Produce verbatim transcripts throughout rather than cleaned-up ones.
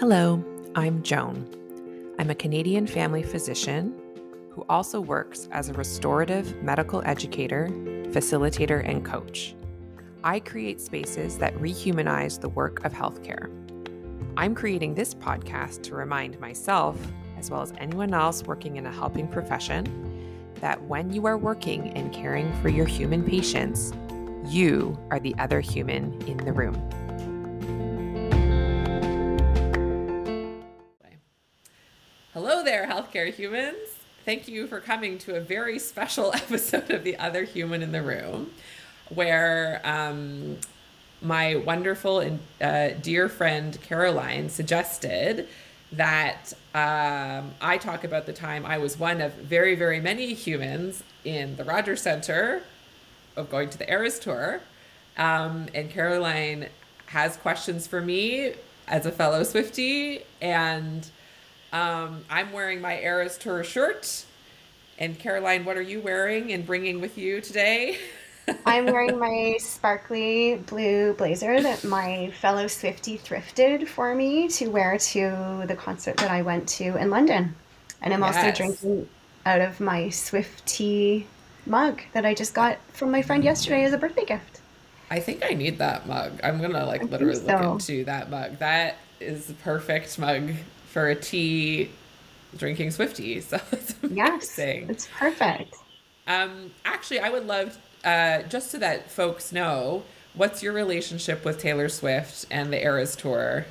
Hello, I'm Joan. I'm a Canadian family physician who also works as a restorative medical educator, facilitator, and coach. I create spaces that rehumanize the work of healthcare. I'm creating this podcast to remind myself, as well as anyone else working in a helping profession, that when you are working and caring for your human patients, you are the other human in the room. Hello there, healthcare humans. Thank you for coming to a very special episode of The Other Human in the Room, where um, my wonderful and uh, dear friend Caroline suggested that um, I talk about the time I was one of very, very many humans in the Rogers Centre of going to the Eras Tour. Um, and Caroline has questions for me as a fellow Swiftie, and um, I'm wearing my Eras Tour shirt. And Caroline, what are you wearing and bringing with you today? I'm wearing my sparkly blue blazer that my fellow Swiftie thrifted for me to wear to the concert that I went to in London. And I'm also Yes. drinking out of my Swiftie mug that I just got from my friend yesterday as a birthday gift. I think I need that mug. I'm gonna I like think literally look so. into that mug. That is the perfect mug for a tea drinking Swiftie. So it's Yes, amazing. it's perfect. Um, actually, I would love, uh, just so that folks know, what's your relationship with Taylor Swift and the Eras Tour?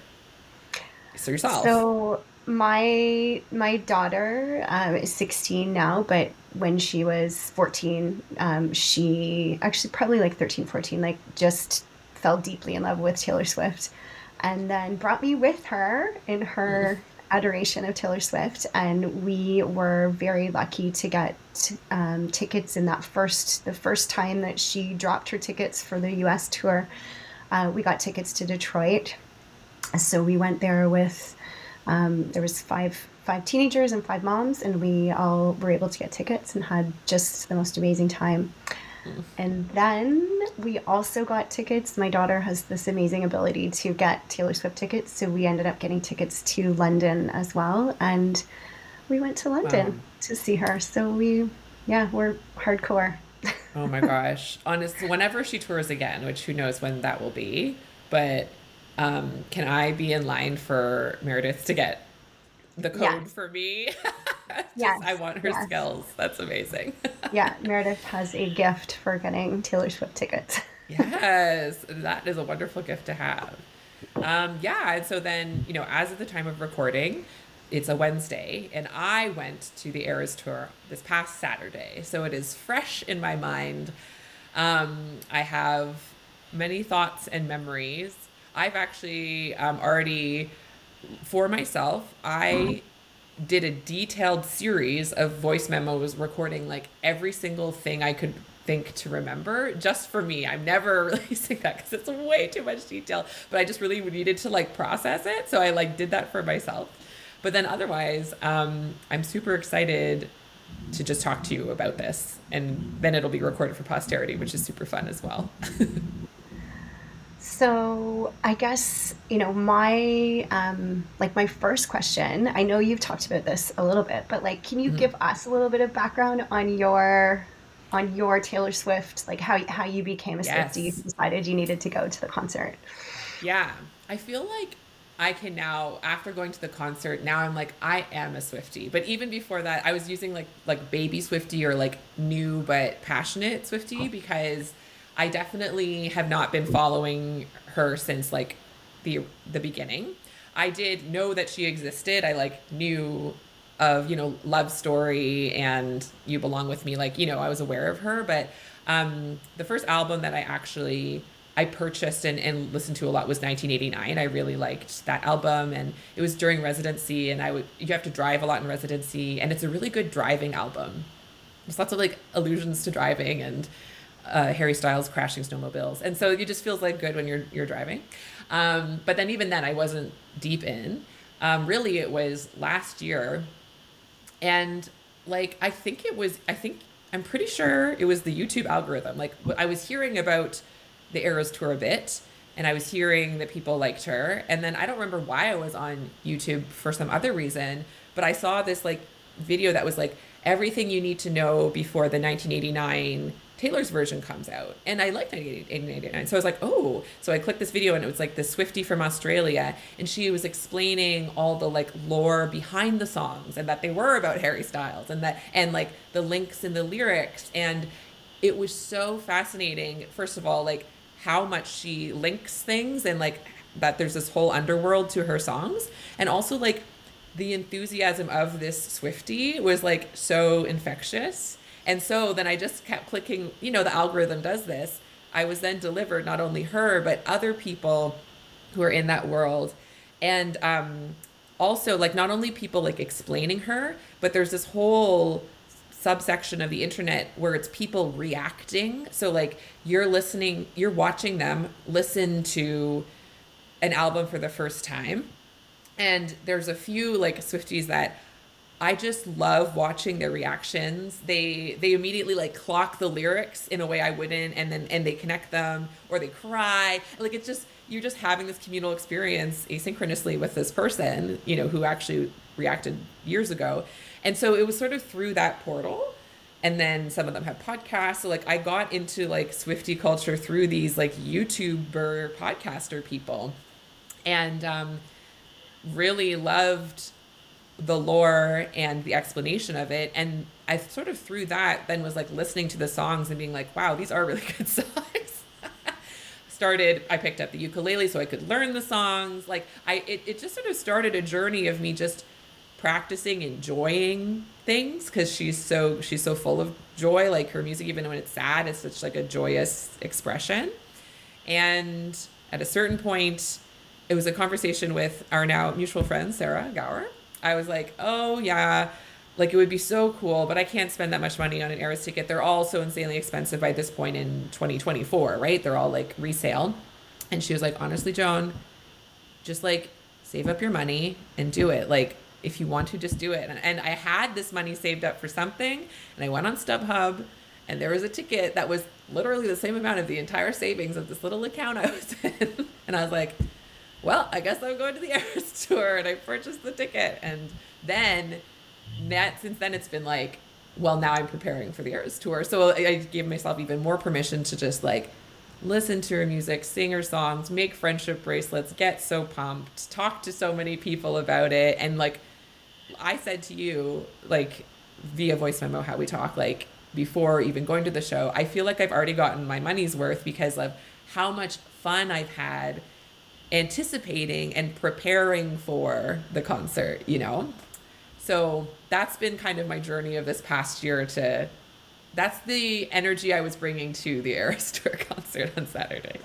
So yourself. So my my daughter um, is sixteen now, but when she was fourteen, um, she actually probably like thirteen, fourteen, like just fell deeply in love with Taylor Swift and then brought me with her in Mm. her adoration of Taylor Swift. And we were very lucky to get um, tickets in that first, the first time that she dropped her tickets for the U S tour. Uh, we got tickets to Detroit. So we went there with um, there was five five teenagers and five moms, and we all were able to get tickets and had just the most amazing time. Mm. And then we also got tickets. My daughter has this amazing ability to get Taylor Swift tickets, so we ended up getting tickets to London as well, and we went to Wow. London to see her. So we, yeah, we're hardcore. Oh my gosh. Honestly, whenever she tours again, which who knows when that will be, but um, can I be in line for Meredith to get the code Yes, for me? Just, I yes, want her yes. skills. That's amazing. Yeah, Meredith has a gift for getting Taylor Swift tickets. Yes, that is a wonderful gift to have. Um, yeah, and so then, you know, as of the time of recording, it's a Wednesday, and I went to the Eras Tour this past Saturday. So it is fresh in my mind. Um, I have many thoughts and memories. I've actually um, already, for myself, I did a detailed series of voice memos recording like every single thing I could think to remember just for me. I'm never releasing that because it's way too much detail, but I just really needed to like process it. So I like did that for myself. But then otherwise, um, I'm super excited to just talk to you about this. And then it'll be recorded for posterity, which is super fun as well. So I guess, you know, my um like my first question, I know you've talked about this a little bit, but like can you Mhm. give us a little bit of background on your on your Taylor Swift, like how how you became a Swiftie, you Yes. decided you needed to go to the concert. Yeah, I feel like I can now, after going to the concert, now I'm like, I am a Swiftie. But even before that, I was using like like baby Swiftie or like new but passionate Swiftie because I definitely have not been following her since like the the beginning. I did know that she existed. I like knew of, you know, Love Story and You Belong With Me. Like, you know, I was aware of her, but um, the first album that I actually I purchased and, and listened to a lot was nineteen eighty-nine. I really liked that album, and it was during residency, and I would you have to drive a lot in residency, and it's a really good driving album. There's lots of like allusions to driving and uh, Harry Styles crashing snowmobiles, and so it just feels like good when you're you're driving. Um, but then even then, I wasn't deep in. Um, really, it was last year, and like I think it was. I think I'm pretty sure it was the YouTube algorithm. Like I was hearing about the Eras Tour a bit, and I was hearing that people liked her. And then I don't remember why I was on YouTube for some other reason, but I saw this like video that was like everything you need to know before the nineteen eighty-nine Taylor's version comes out. And I liked nineteen eighty-nine. So I was like, oh, so I clicked this video and it was like this Swiftie from Australia. And she was explaining all the like lore behind the songs and that they were about Harry Styles and that, and like the links in the lyrics. And it was so fascinating. First of all, like how much she links things and like that there's this whole underworld to her songs. And also like the enthusiasm of this Swiftie was like so infectious. And so then I just kept clicking, you know, the algorithm does this. I was then delivered not only her, but other people who are in that world. And um, also like not only people like explaining her, but there's this whole subsection of the internet where it's people reacting. So like you're listening, you're watching them listen to an album for the first time. And there's a few like Swifties that I just love watching their reactions. They they immediately like clock the lyrics in a way I wouldn't, and then and they connect them or they cry. Like it's just you're just having this communal experience asynchronously with this person, you know, who actually reacted years ago. And so it was sort of through that portal. And then some of them have podcasts. So like I got into like Swiftie culture through these like YouTuber podcaster people, and um, really loved the lore and the explanation of it. And I sort of through that then was like listening to the songs and being like, wow, these are really good songs. Started, I picked up the ukulele so I could learn the songs. Like I, it, it just sort of started a journey of me just practicing enjoying things because she's so, she's so full of joy. Like her music, even when it's sad, it's such like a joyous expression. And at a certain point, it was a conversation with our now mutual friend, Sarah Gower. I was like, oh yeah, like it would be so cool, but I can't spend that much money on an Eras ticket. They're all so insanely expensive by this point in twenty twenty-four, right? They're all like resale. And she was like, honestly, Joan, just like save up your money and do it. Like if you want to, just do it. And, and I had this money saved up for something, and I went on StubHub, and there was a ticket that was literally the same amount of the entire savings of this little account I was in. And I was like, well, I guess I'm going to the Eras tour, and I purchased the ticket. And then that, since then it's been like, well, now I'm preparing for the Eras tour. So I, I gave myself even more permission to just like listen to her music, sing her songs, make friendship bracelets, get so pumped, talk to so many people about it. And like I said to you, like via voice memo, how we talk, like before even going to the show, I feel like I've already gotten my money's worth because of how much fun I've had anticipating and preparing for the concert, you know? So that's been kind of my journey of this past year to, that's the energy I was bringing to the Eras Tour concert on Saturday.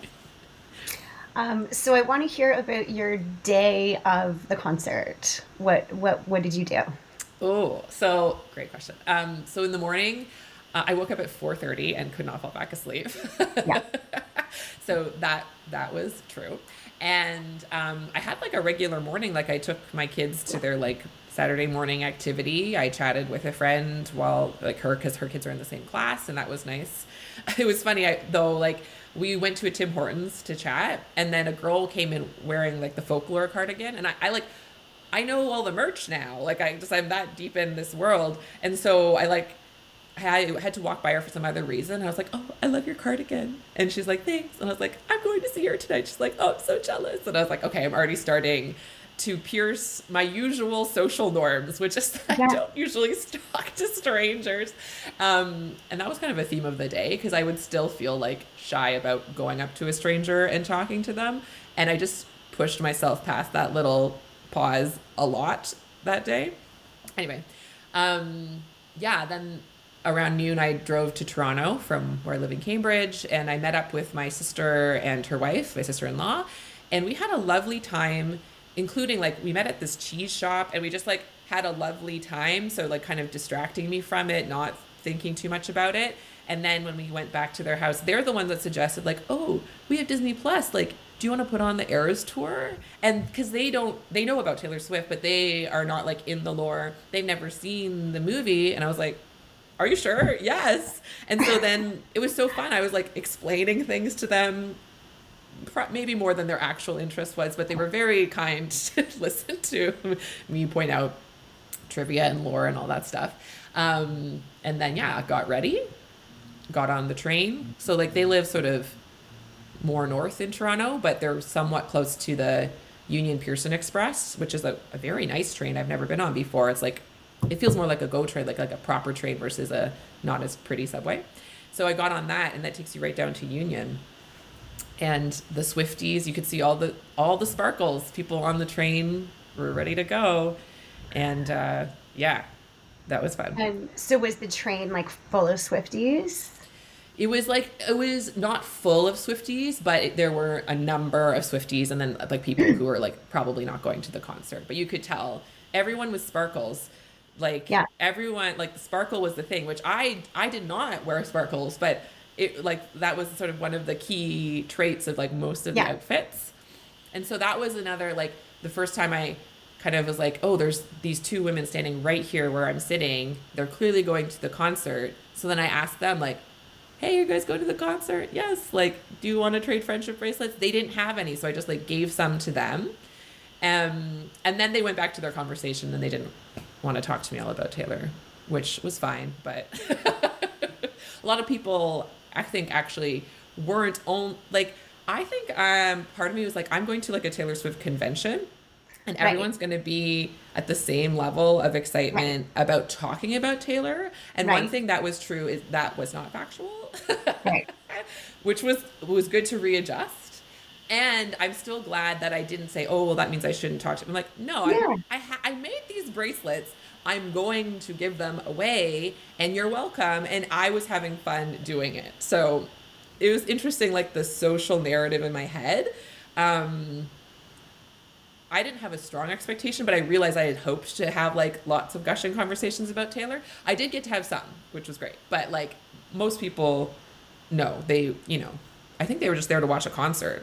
Um, so I want to hear about your day of the concert. What what what did you do? Oh, so great question. Um, so in the morning, uh, I woke up at four thirty and could not fall back asleep. Yeah. So that that was true. And um, I had like a regular morning. Like I took my kids to their like Saturday morning activity. I chatted with a friend while like her, because her kids are in the same class, and that was nice. It was funny I, though, like we went to a Tim Hortons to chat, and then a girl came in wearing like the folklore cardigan, and I, I like I know all the merch now. Like I just I'm that deep in this world, and so I like I had to walk by her for some other reason. I was like, oh, I love your cardigan. And she's like, thanks. And I was like, I'm going to see her tonight. She's like, oh, I'm so jealous. And I was like, okay, I'm already starting to pierce my usual social norms, which is that yeah. I don't usually talk to strangers. Um, and that was kind of a theme of the day, because I would still feel like shy about going up to a stranger and talking to them. And I just pushed myself past that little pause a lot that day. Anyway, um, yeah, then around noon, I drove to Toronto from where I live in Cambridge, and I met up with my sister and her wife, my sister-in-law, and we had a lovely time, including like we met at this cheese shop, and we just like had a lovely time. So like kind of distracting me from it, not thinking too much about it. And then when we went back to their house, they're the ones that suggested like, oh, we have Disney Plus. Like, do you want to put on the Eras tour? And because they don't, they know about Taylor Swift, but they are not like in the lore. They've never seen the movie. And I was like, are you sure? Yes. And so then it was so fun. I was like explaining things to them maybe more than their actual interest was, but they were very kind to listen to me point out trivia and lore and all that stuff. Um, and then, yeah, got ready, got on the train. So, like, they live sort of more north in Toronto, but they're somewhat close to the Union Pearson Express, which is a, a very nice train I've never been on before. It's like, it feels more like a GO train, like like a proper train versus a not as pretty subway. So I got on that, and that takes you right down to Union. And the Swifties, you could see all the all the sparkles. People on the train were ready to go, and uh, yeah, that was fun. And so was the train like full of Swifties? It was like, it was not full of Swifties, but it, there were a number of Swifties, and then like people who were like probably not going to the concert. But you could tell everyone was sparkles. Like, Yeah. everyone, like, the sparkle was the thing, which I I did not wear sparkles, but it, like, that was sort of one of the key traits of like most of the Yeah. outfits. And so that was another, like, the first time I kind of was like, oh, there's these two women standing right here where I'm sitting. They're clearly going to the concert. So then I asked them, like, hey, you guys go to the concert? Yes. Like, do you want to trade friendship bracelets? They didn't have any, so I just like gave some to them. Um, and then they went back to their conversation, and they didn't want to talk to me all about Taylor, which was fine. But a lot of people, I think, actually weren't on, like, I think um, part of me was like, I'm going to like a Taylor Swift convention, and Right. everyone's going to be at the same level of excitement about talking about Taylor. And one Right. thing that was true is that was not factual, Right. which was was good to readjust. And I'm still glad that I didn't say, oh, well, that means I shouldn't talk to him. I'm like, no, Yeah. I, I, ha- I made these bracelets. I'm going to give them away, and you're welcome. And I was having fun doing it. So it was interesting, like the social narrative in my head. Um, I didn't have a strong expectation, but I realized I had hoped to have like lots of gushing conversations about Taylor. I did get to have some, which was great. But like most people, no, they, you know, I think they were just there to watch a concert.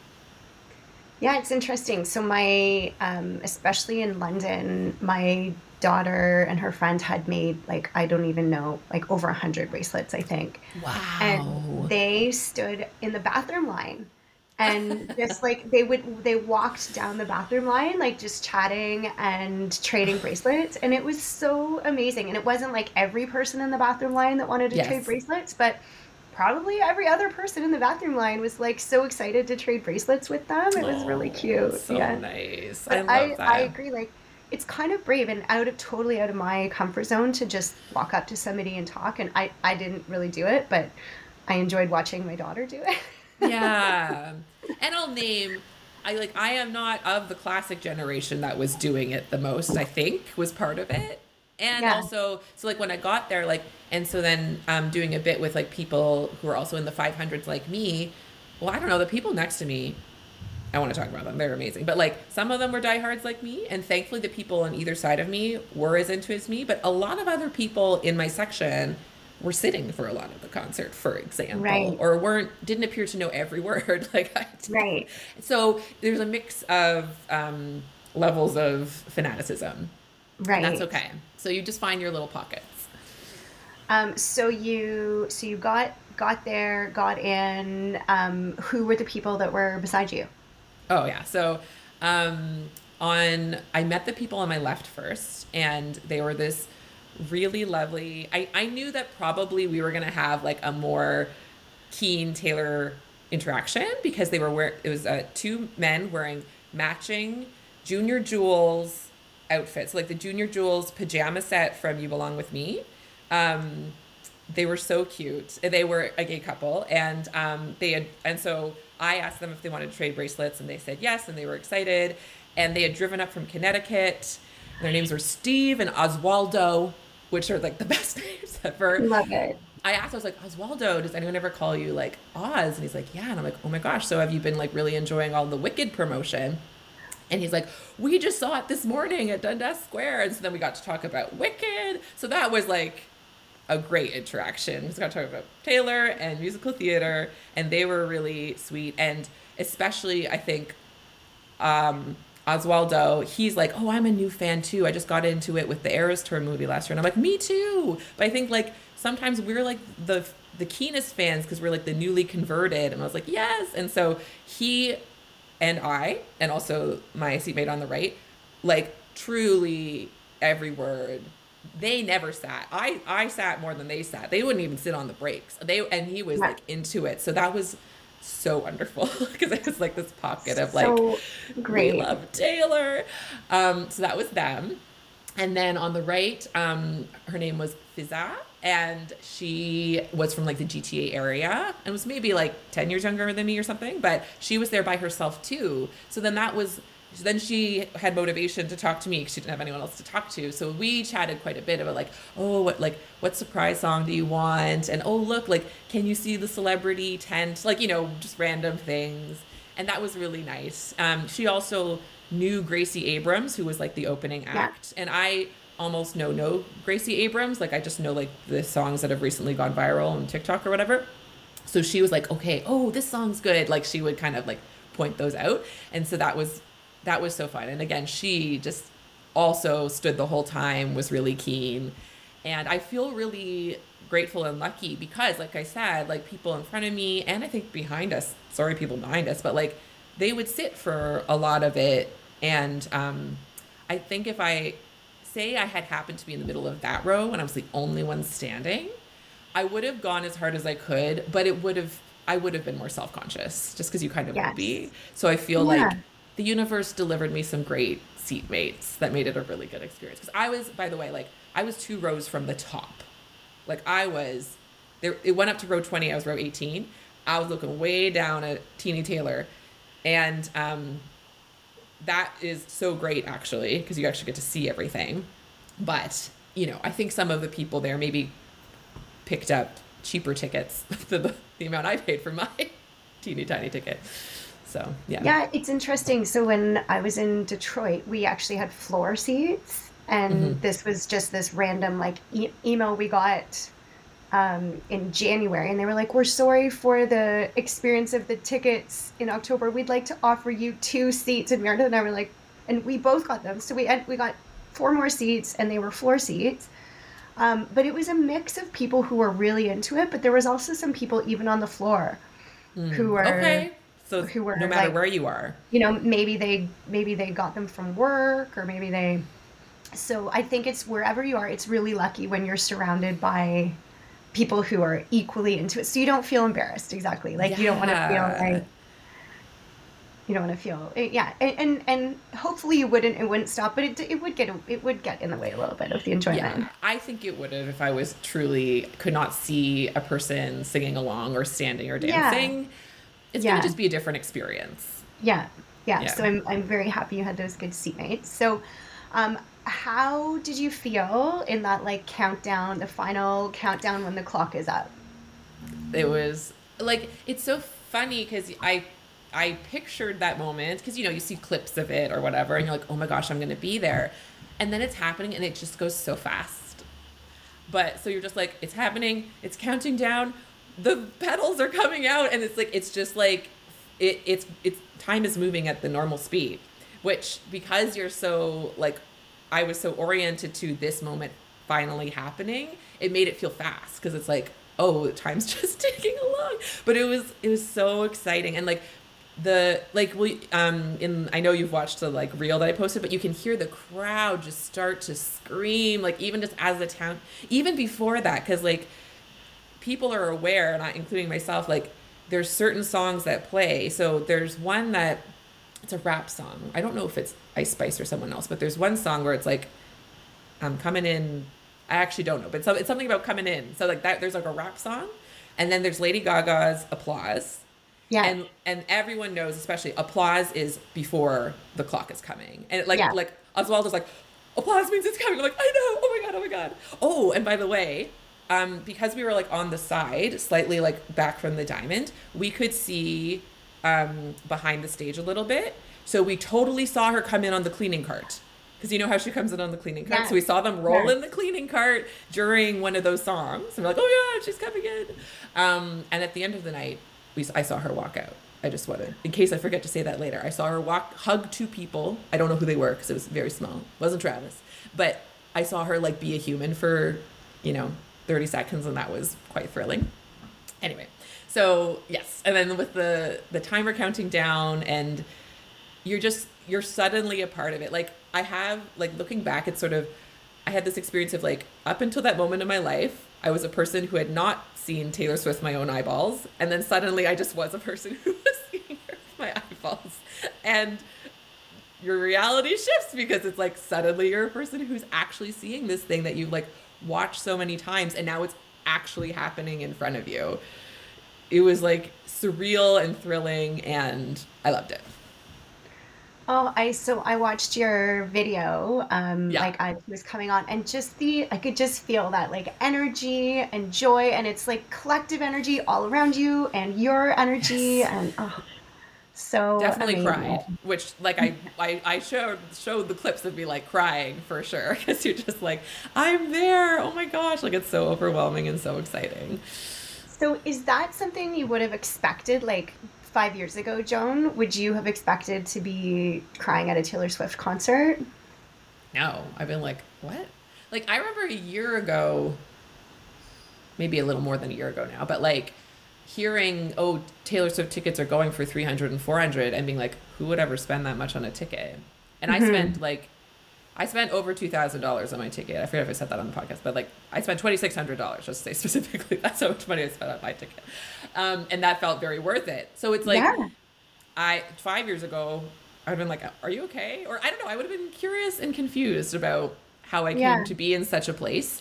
Yeah, it's interesting. So my, um, especially in London, my daughter and her friend had made like I don't even know, like over a hundred bracelets, I think. And Wow. they stood in the bathroom line and just like they would they walked down the bathroom line like just chatting and trading bracelets, and it was so amazing. And it wasn't like every person in the bathroom line that wanted to trade Yes. bracelets, but probably every other person in the bathroom line was like so excited to trade bracelets with them. It was really Oh, cute. so Yeah. nice. I But love I I that. agree, like it's kind of brave and out of totally out of my comfort zone to just walk up to somebody and talk, and I I didn't really do it, but I enjoyed watching my daughter do it. Yeah. And I'll name, I like, I am not of the classic generation that was doing it the most, I think, was part of it. And Yeah. also, so like when I got there, like, and so then um, doing a bit with like people who are also in the five hundreds like me, well, I don't know, the people next to me, I want to talk about them. They're amazing. But like some of them were diehards like me. And thankfully, the people on either side of me were as into as me. But a lot of other people in my section were sitting for a lot of the concert, for example, Right. or weren't, didn't appear to know every word like I did. Right. So there's a mix of um, levels of fanaticism. And that's Right. okay. So you just find your little pockets. Um, so you so you got got there, got in. Um, who were the people that were beside you? Oh yeah. So um on I met the people on my left first, and they were this really lovely. I I knew that probably we were going to have like a more keen Taylor interaction because they were wear it was uh, two men wearing matching Junior Jewels outfits, like the Junior Jewels pajama set from You Belong With Me. Um they were so cute. They were a gay couple, and um, they had, and so I asked them if they wanted to trade bracelets, and they said yes, and they were excited. And they had driven up from Connecticut. Their names were Steve and Oswaldo, which are like the best names ever. Love it. I asked, I was like, Oswaldo, does anyone ever call you like Oz? And he's like, yeah. And I'm like, oh my gosh, so have you been like really enjoying all the Wicked promotion? And he's like, we just saw it this morning at Dundas Square. And so then we got to talk about Wicked. So that was like a great interaction. We just got to talk about Taylor and musical theater, and they were really sweet. And especially, I think, um, Oswaldo, he's like, oh, I'm a new fan too. I just got into it with the Eras Tour movie last year. And I'm like, me too. But I think like sometimes we're like the the keenest fans because we're like the newly converted. And I was like, yes. And so he and I, and also my seatmate on the right, like truly every word. They never sat. I I sat more than they sat. They wouldn't even sit on the breaks. They and he was Yeah. like into it. So that was so wonderful because it was like this pocket of like So we great. love Taylor. Um, so that was them. And then on the right, um, her name was Fizza, and she was from like the G T A area and was maybe like ten years younger than me or something, but she was there by herself too. So then that was, then she had motivation to talk to me because she didn't have anyone else to talk to. So we chatted quite a bit about like, oh, what like what surprise song do you want? And oh, look, like, can you see the celebrity tent? Like, you know, just random things. And that was really nice. Um, she also knew Gracie Abrams, who was like the opening Yeah. act. And I almost know no Gracie Abrams. Like I just know like the songs that have recently gone viral on TikTok or whatever. So she was like, okay, oh, this song's good. Like she would kind of like point those out. And so that was that was so fun. And again, she just also stood the whole time, was really keen. And I feel really grateful and lucky because like I said, like people in front of me and I think behind us, sorry people behind us, but like they would sit for a lot of it. And um I think if I say I had happened to be in the middle of that row and I was the only one standing, I would have gone as hard as I could, but it would have I would have been more self-conscious just because you kind of would be. Yes. So I feel Yeah. like the universe delivered me some great seatmates that made it a really good experience. Because I was, by the way, like I was two rows from the top. Like I was there. It went up to row twenty. I was row eighteen. I was looking way down at Teeny Taylor, and um, that is so great actually because you actually get to see everything. But you know, I think some of the people there maybe picked up cheaper tickets than the, the amount I paid for my teeny tiny ticket. So yeah. Yeah, it's interesting. So when I was in Detroit, we actually had floor seats, Mm-hmm. and this was just this random like e- email we got um, in January, and they were like, "We're sorry for the experience of the tickets in October. We'd like to offer you two seats." And Meredith and I were like, and we both got them. So we had, we got four more seats, and they were floor seats. Um, but it was a mix of people who were really into it, but there was also some people even on the floor who Mm. were Okay. So who were no matter like, where you are. you know, maybe they maybe they got them from work, or maybe they, so I think it's wherever you are, it's really lucky when you're surrounded by people who are equally into it, so you don't feel embarrassed. Exactly, like you don't want to feel Yeah. like, you don't want to feel eh, yeah, and, and and hopefully you wouldn't, it wouldn't stop, but it, it would get it would get in the way a little bit of the enjoyment. Yeah. I think it would have if I was truly could not see a person singing along or standing or Yeah, dancing. It's going to yeah, just be a different experience. yeah, yeah, Yeah. so i'm i'm very happy you had those good seatmates. So um how did you feel in that like countdown, the final countdown when the clock is up? It was like it's so funny because I I pictured that moment because you know you see clips of it or whatever and you're like, oh my gosh, I'm gonna be there, and then it's happening and it just goes so fast. But so you're just like, it's happening, it's counting down, the pedals are coming out, and it's like it's just like it it's it's time is moving at the normal speed, which because you're so like I was so oriented to this moment finally happening, it made it feel fast because it's like, oh, time's just ticking along. But it was it was so exciting and like the like we um in I know you've watched the like reel that I posted, but you can hear the crowd just start to scream, like even just as the town, even before that, because like people are aware, and I, including myself, like there's certain songs that play. So there's one that it's a rap song. I don't know if it's Ice Spice or someone else, but there's one song where it's like I'm coming in. I actually don't know, but it's, it's something about coming in. So like that, there's like a rap song, and then there's Lady Gaga's Applause, Yeah, and and everyone knows, especially applause is before the clock is coming, and it, like yeah, like Oswaldo's like applause means it's coming. I'm like I know. Oh my god. Oh my god. Oh, and by the way, um, because we were like on the side, slightly like back from the diamond, we could see um behind the stage a little bit, so we totally saw her come in on the cleaning cart. Because you know how she comes in on the cleaning cart. So we yes, saw them roll yes. in the cleaning cart during one of those songs. And we're like, oh yeah, she's coming in. Um, and at the end of the night, we I saw her walk out. I just wanted, in case I forget to say that later, I saw her walk, hug two people. I don't know who they were because it was very small. It wasn't Travis. But I saw her like be a human for, you know, thirty seconds, and that was quite thrilling. Anyway, so yes, and then with the the timer counting down, and you're just you're suddenly a part of it. Like I have like looking back, it's sort of I had this experience of like up until that moment in my life, I was a person who had not seen Taylor Swift with my own eyeballs, and then suddenly I just was a person who was seeing her with my eyeballs, and your reality shifts because it's like suddenly you're a person who's actually seeing this thing that you've like watched so many times, and now it's actually happening in front of you. It was like surreal and thrilling, and I loved it. Oh, I so I watched your video, um, Yeah. like I was coming on, and just the I could just feel that like energy and joy, and it's like collective energy all around you, and your energy, Yes. and oh, so Definitely cried, amazing. which like I I, I showed showed the clips of me like crying for sure because you're just like I'm there. Oh my gosh, like it's so overwhelming and so exciting. So is that something you would have expected like five years ago, Joan? Would you have expected to be crying at a Taylor Swift concert? No, I've been like what? Like I remember a year ago, maybe a little more than a year ago now, but like hearing, oh, Taylor Swift tickets are going for three hundred and four hundred, and being like, who would ever spend that much on a ticket? And I Hmm. spent like, I spent over two thousand dollars on my ticket. I forget if I said that on the podcast, but like, I spent twenty-six hundred dollars just to say specifically. That's how much money I spent on my ticket. Um, and that felt very worth it. So it's like, Yeah, I, five years ago, I'd been like, are you okay? Or I don't know, I would have been curious and confused about how I came yeah, to be in such a place.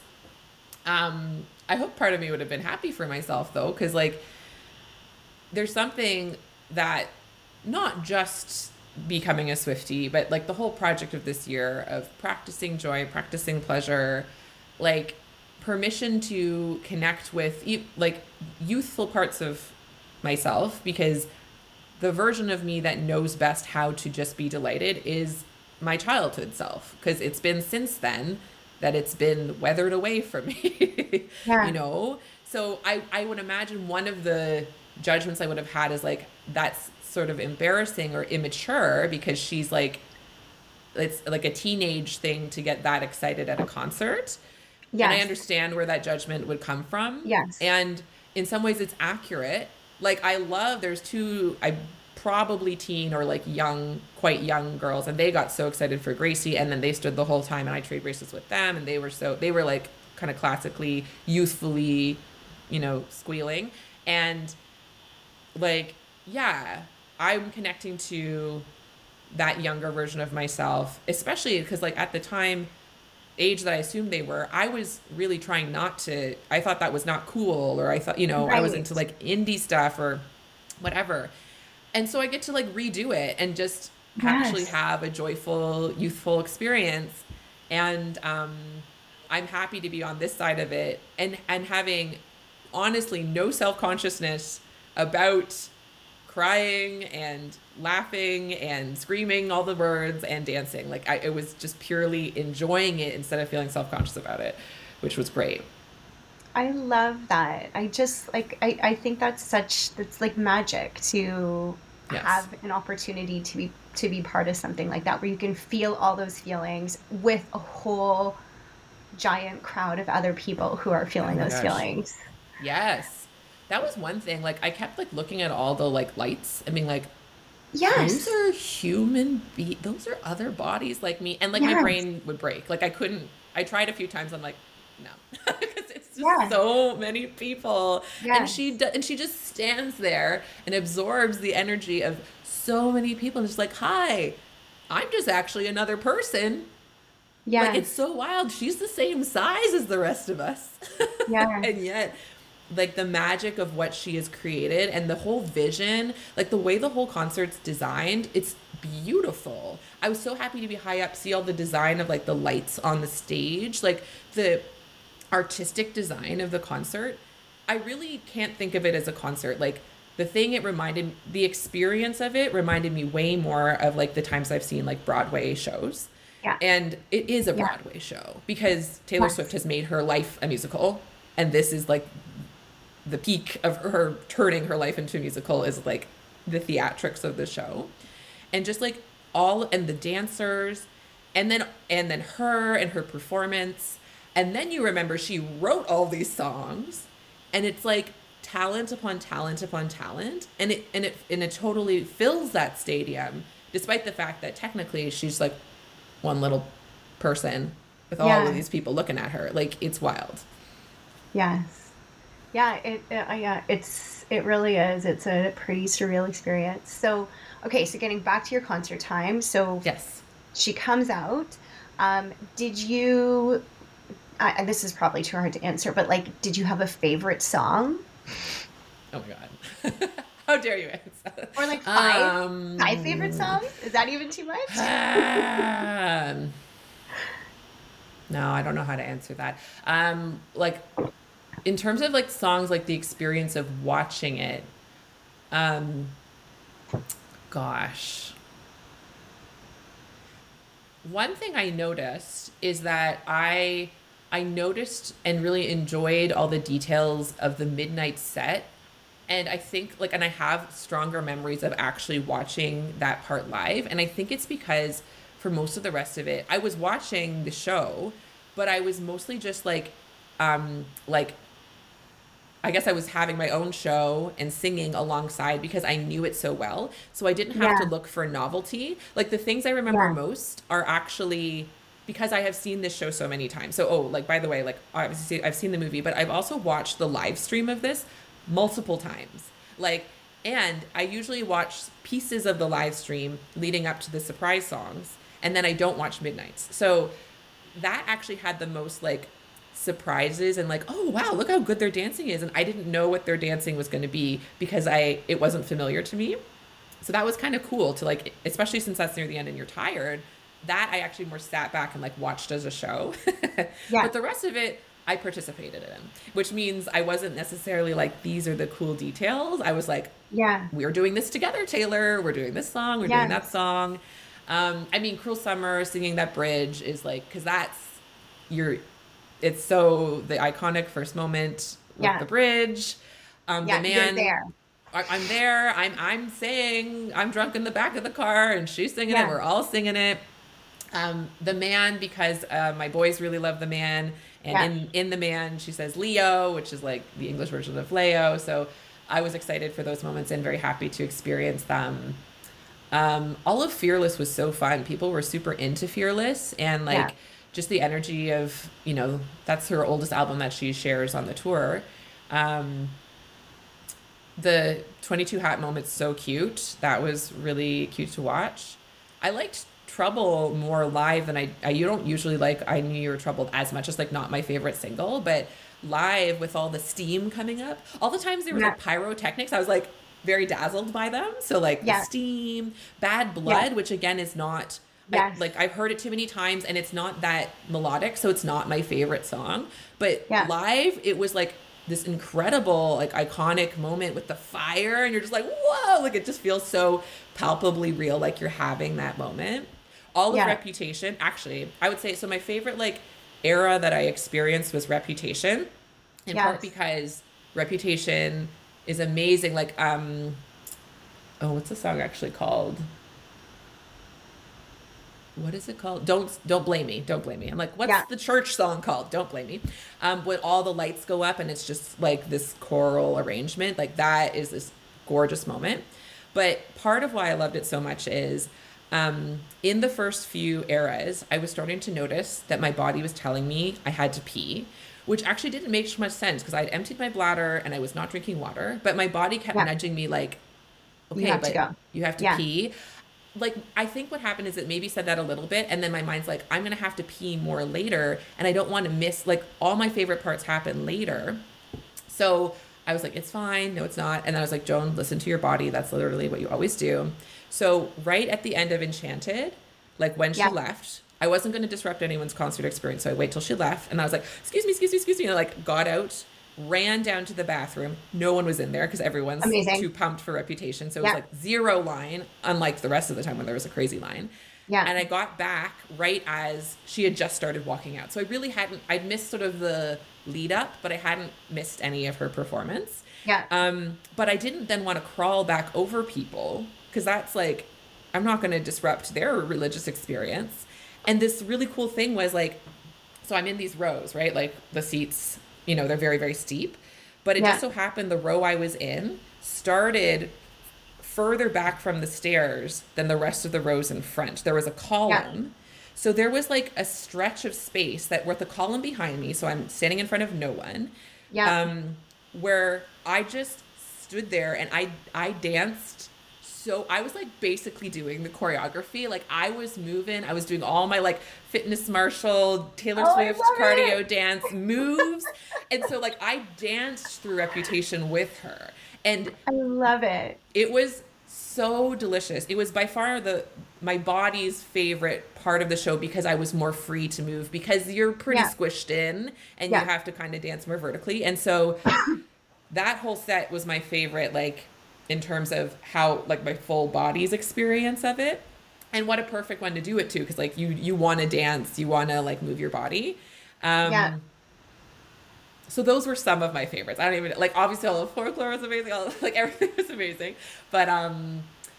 Um, I hope part of me would have been happy for myself though, because like there's something that not just becoming a Swiftie, but like the whole project of this year of practicing joy, practicing pleasure, like permission to connect with e- like youthful parts of myself, because the version of me that knows best how to just be delighted is my childhood self, because it's been since then that it's been weathered away from me. You yeah, know, so i i would imagine one of the judgments I would have had is like that's sort of embarrassing or immature because she's like it's like a teenage thing to get that excited at a concert. And I yes, understand where that judgment would come from. yes, And in some ways, it's accurate. Like, I love, there's two, I probably teen or like young, quite young girls, and they got so excited for Gracie. And then they stood the whole time, and I trade bracelets with them. And they were so, they were like kind of classically, youthfully, you know, squealing. And like, yeah, I'm connecting to that younger version of myself, especially because like at the time age that I assumed they were, I was really trying not to. I thought that was not cool, or I thought, you know, I was right. into like indie stuff or whatever. And so I get to like redo it and just actually Yes. have a joyful, youthful experience. And um, I'm happy to be on this side of it, and and having honestly no self consciousness about crying and laughing and screaming all the words and dancing. Like I, it was just purely enjoying it instead of feeling self conscious about it, which was great. I love that. I just like I, I think that's such that's like magic to Yes. have an opportunity to be to be part of something like that where you can feel all those feelings with a whole giant crowd of other people who are Oh feeling my those gosh. feelings. Yes. That was one thing. Like I kept like looking at all the like lights and being like, those Yes. are human be those are other bodies like me. And like my Yes. brain would break. Like I couldn't I tried a few times. I'm like, no. Because it's just Yeah. so many people. And she Yes. do, and she just stands there and absorbs the energy of so many people and just like, hi, I'm just actually another person. Like it's Yes. so wild. She's the same size as the rest of us. And Yes. yet like the magic of what she has created and the whole vision, like the way the whole concert's designed, it's beautiful. I was so happy to be high up, see all the design of like the lights on the stage, like the artistic design of the concert. I really can't think of it as a concert. Like the thing it reminded, the experience of it reminded me way more of like the times I've seen like Broadway shows. Yeah. And it is a Yeah. Broadway show because Taylor Swift Yes. has made her life a musical. And this is like the peak of her turning her life into a musical is like the theatrics of the show. And just like all and the dancers and then and then her and her performance, and then you remember she wrote all these songs, and it's like talent upon talent upon talent, and it and it and it totally fills that stadium, despite the fact that technically she's like one little person with all of Yeah. these people looking at her. Like, it's wild. Yes. Yeah, it, uh, yeah, it's it really is. It's a pretty surreal experience. So, okay, so getting back to your concert time. So Yes. she comes out. Um, did you, uh, and this is probably too hard to answer, but like, did you have a favorite song? Oh my god. How dare you answer? Or like five five favorite Um, songs? Is that even too much? um no, I don't know how to answer that. Um like, in terms of like songs, like the experience of watching it, um gosh. One thing I noticed is that I I noticed and really enjoyed all the details of the midnight set. And I think like, and I have stronger memories of actually watching that part live. And I think it's because for most of the rest of it, I was watching the show, but I was mostly just like um like I guess I was having my own show and singing alongside because I knew it so well. So I didn't have to Yeah, look for novelty. Like, the things I remember yeah, most are actually because I have seen this show so many times. So, oh, like, by the way, like, obviously I've seen the movie, but I've also watched the live stream of this multiple times. Like, and I usually watch pieces of the live stream leading up to the surprise songs, and then I don't watch Midnights. So that actually had the most like surprises and like, oh wow, look how good their dancing is, and I didn't know what their dancing was going to be because I it wasn't familiar to me. So that was kind of cool to like, especially since that's near the end and you're tired. That I actually more sat back and like watched as a show. yeah, But the rest of it I participated in, which means I wasn't necessarily like, these are the cool details. I was like, yeah, we're doing this together, Taylor. We're doing this song. We're doing that yes, song. Um, I mean, Cruel Summer, singing that bridge is like, because that's your, it's so the iconic first moment with the yeah, bridge. Um, the yeah. You're man, there. I, I'm there. I'm I'm saying I'm drunk in the back of the car, and she's singing it. Yeah, We're all singing it. Um, the man, because uh, my boys really love the man, and yeah, in in the man she says Leo, which is like the English version of Leo. So I was excited for those moments and very happy to experience them. Um, all of Fearless was so fun. People were super into Fearless, and yeah, like, just the energy of, you know, that's her oldest album that she shares on the tour. Um, the twenty-two Hat moment's so cute. That was really cute to watch. I liked Trouble more live than I, I you don't usually like I Knew You Were Troubled as much. As like, not my favorite single, but live with all the steam coming up, all the times there was yeah, like pyrotechnics, I was like very dazzled by them. So like the yeah, steam, Bad yeah, Blood, which again is not, I yes, like I've heard it too many times and it's not that melodic, so it's not my favorite song. But yeah, live, it was like this incredible, like iconic moment with the fire, and you're just like, whoa, like it just feels so palpably real, like you're having that moment. All of yeah, Reputation, actually, I would say so. My favorite like era that I experienced was Reputation, in part yes. because Reputation is amazing. Like, um, oh, what's the song actually called? What is it called? Don't don't blame me. Don't blame me. I'm like, what's Yeah, the church song called? Don't blame me. Um, when all the lights go up and it's just like this choral arrangement, like that is this gorgeous moment. But part of why I loved it so much is, um, in the first few eras, I was starting to notice that my body was telling me I had to pee, which actually didn't make much sense because I'd emptied my bladder and I was not drinking water, but my body kept yeah. nudging me like, You okay, have to but go. you have to Yeah, pee. Like, I think what happened is it maybe said that a little bit, and then my mind's like, I'm gonna have to pee more later, and I don't want to miss, like, all my favorite parts happen later. So I was like, it's fine. No, it's not. And then I was like, Joan, listen to your body. That's literally what you always do. So right at the end of Enchanted, like when she yeah. left, I wasn't going to disrupt anyone's concert experience. So I wait till she left. And I was like, excuse me, excuse me, excuse me. And I like got out, ran down to the bathroom. No one was in there because everyone's Amazing. too pumped for Reputation. So it was Yeah, like zero line, unlike the rest of the time when there was a crazy line. yeah, And I got back right as she had just started walking out. So I really hadn't, I'd missed sort of the lead up, but I hadn't missed any of her performance. yeah, Um, but I didn't then want to crawl back over people because that's like, I'm not going to disrupt their religious experience. And this really cool thing was like, so I'm in these rows, right? Like the seats, you know, they're very, very steep. But it just Yeah. so happened the row I was in started further back from the stairs than the rest of the rows in front. There was a Yeah. column. So there was like a stretch of space that with the column behind me, so I'm standing in front of no one, Yeah. um, where I just stood there and I I danced. So I was like basically doing the choreography. Like I was moving, I was doing all my like fitness Marshall, Taylor Oh, I Swift love cardio it. dance moves. And so like I danced through Reputation with her. And I love it. it was so delicious. It was by far the my body's favorite part of the show because I was more free to move because you're pretty Yeah. squished in and you Yeah. have to kind of dance more vertically. And so that whole set was my favorite, like in terms of how like my full body's experience of it. And what a perfect one to do it to because like you you want to dance, you want to like move your body. Yeah. Um so those were some of my favorites. I don't even like obviously all the folklore was amazing, all, like everything was amazing. But um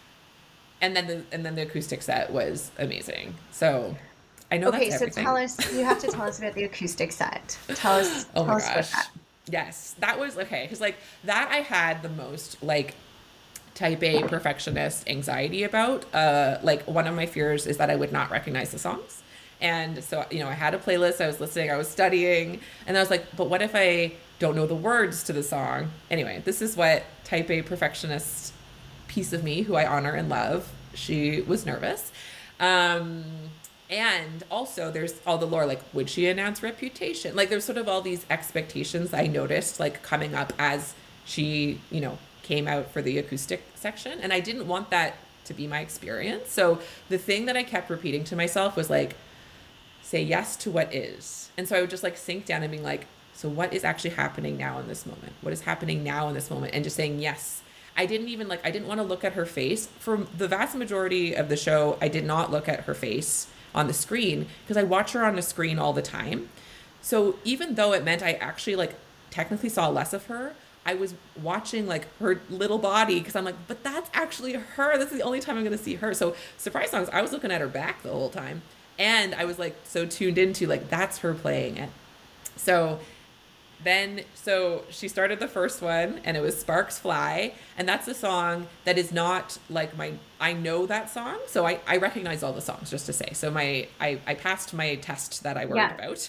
and then the and then the acoustic set was amazing. So I know that's Okay, so tell everything. us, you have to tell us about the acoustic set. Tell us, Oh tell my us about gosh. that. Yes, that was okay because like that I had the most like type A perfectionist anxiety about. Uh, like one of my fears is that I would not recognize the songs. And so, you know, I had a playlist, I was listening, I was studying, and I was like, but what if I don't know the words to the song? Anyway, this is what type A perfectionist piece of me, who I honor and love, she was nervous. Um, and also there's all the lore, like, would she announce Reputation? Like, there's sort of all these expectations I noticed, like, coming up as she, you know, came out for the acoustic section. And I didn't want that to be my experience. So the thing that I kept repeating to myself was like, say yes to what is. And so I would just like sink down and being like, so what is actually happening now in this moment? What is happening now in this moment? And just saying yes. I didn't even like, I didn't want to look at her face. For the vast majority of the show, I did not look at her face on the screen because I watch her on the screen all the time. So even though it meant I actually like technically saw less of her, I was watching like her little body because I'm like, but that's actually her. This is the only time I'm going to see her. So surprise songs, I was looking at her back the whole time. And I was like so tuned into like, that's her playing it. So then, so she started the first one and it was Sparks Fly. And that's a song that is not like my, I know that song. So I, I recognize all the songs just to say. So my, I, I passed my test that I worried Yeah. about.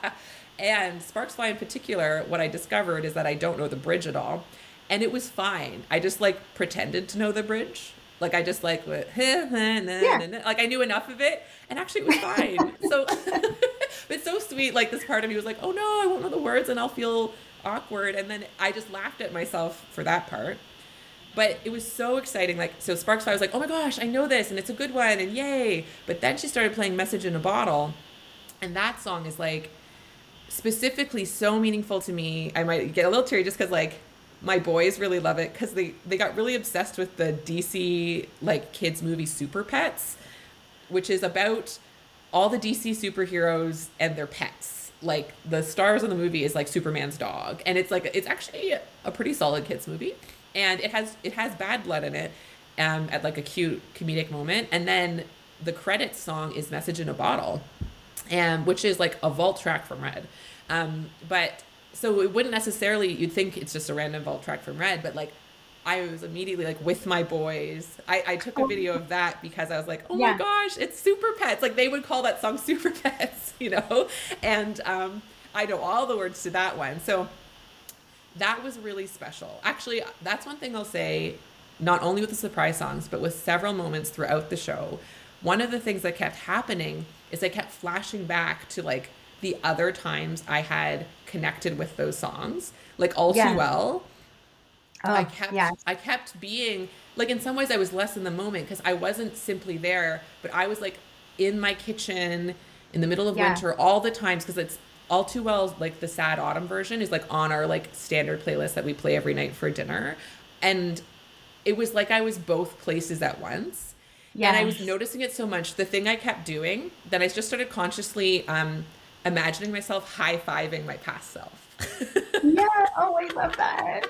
And Sparks Fly in particular, what I discovered is that I don't know the bridge at all. And it was fine. I just like pretended to know the bridge. Like I just like went, Yeah. like I knew enough of it and actually it was fine. So it's so sweet. Like this part of me was like, oh no, I won't know the words and I'll feel awkward. And then I just laughed at myself for that part. But it was so exciting. Like, so Sparks Fly was like, oh my gosh, I know this and it's a good one and yay. But then she started playing Message in a Bottle. And that song is like specifically so meaningful to me. I might get a little teary just because like my boys really love it because they, they got really obsessed with the D C like kids movie Super Pets, which is about all the D C superheroes and their pets. Like the stars of the movie is like Superman's dog, and it's like it's actually a pretty solid kids movie, and it has it has Bad Blood in it, um, at like a cute comedic moment, and then the credits song is Message in a Bottle, and which is like a vault track from Red, um, but. So it wouldn't necessarily, you'd think it's just a random vault track from Red, but like I was immediately like with my boys. I, I took a video of that because I was like, oh my Yeah. gosh, it's Super Pets. Like they would call that song Super Pets, you know? And um, I know all the words to that one. So that was really special. Actually, that's one thing I'll say, not only with the surprise songs, but with several moments throughout the show. One of the things that kept happening is I kept flashing back to like the other times I had connected with those songs, like All Yeah. Too Well. I Oh, kept yeah. I kept being like in some ways I was less in the moment because I wasn't simply there, but I was like in my kitchen in the middle of Yeah. winter all the times because it's All Too Well, like the sad autumn version is like on our like standard playlist that we play every night for dinner. And it was like I was both places at once. And I was Yes. noticing it so much. The thing I kept doing, then I just started consciously um, imagining myself high-fiving my past self. Yeah. Oh, I love that.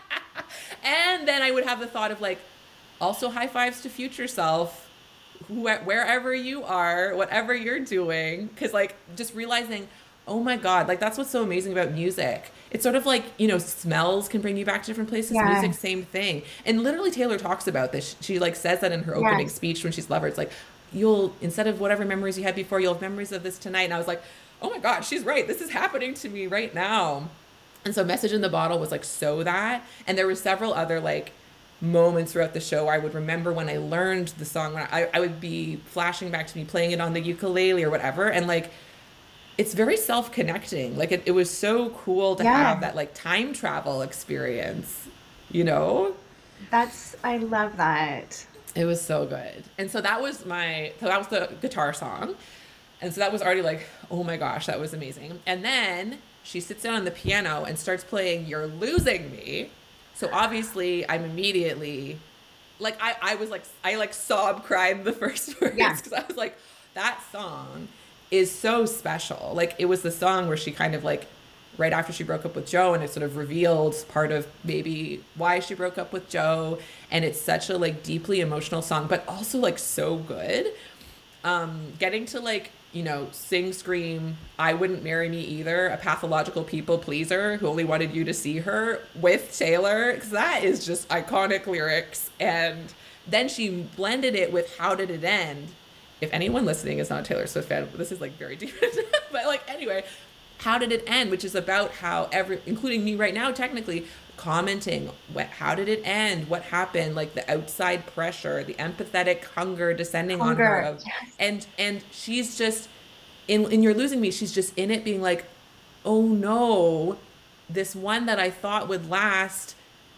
And then I would have the thought of like, also high fives to future self, wh- wherever you are, whatever you're doing. Cause like just realizing, Oh my God. Like that's what's so amazing about music. It's sort of like, you know, smells can bring you back to different places. Music, Yes. same thing. And literally Taylor talks about this. She like says that in her opening Yes. speech when she's Lover. It's like, you'll, instead of whatever memories you had before, you'll have memories of this tonight. And I was like, oh my God, she's right. This is happening to me right now. And so Message in the Bottle was like so that. And there were several other like moments throughout the show where I would remember when I learned the song, when I, I would be flashing back to me playing it on the ukulele or whatever. And like, it's very self-connecting. Like it, it was so cool to have Yeah. that like time travel experience, you know? That's, I love that. It was so good. And so that was my, so that was the guitar song. And so that was already like, oh my gosh, that was amazing. And then she sits down on the piano and starts playing You're Losing Me. So obviously I'm immediately like, I, I was like, I like sob cried the first words Yeah. because I was like, that song is so special. Like it was the song where she kind of like, right after she broke up with Joe, and it sort of revealed part of maybe why she broke up with Joe. And it's such a like deeply emotional song, but also like so good. Um, getting to like, you know, sing, scream, I wouldn't marry me either, a pathological people pleaser who only wanted you to see her with Taylor, because that is just iconic lyrics. And then she blended it with How Did It End? If anyone listening is not a Taylor Swift fan, this is like very deep. But like, anyway, How Did It End? Which is about how every, including me right now, technically commenting, what, how did it end? What happened? Like the outside pressure, the empathetic hunger descending on her Hunger. of, Yes. and, and she's just in, in You're Losing Me. She's just in it being like, oh no, this one that I thought would last,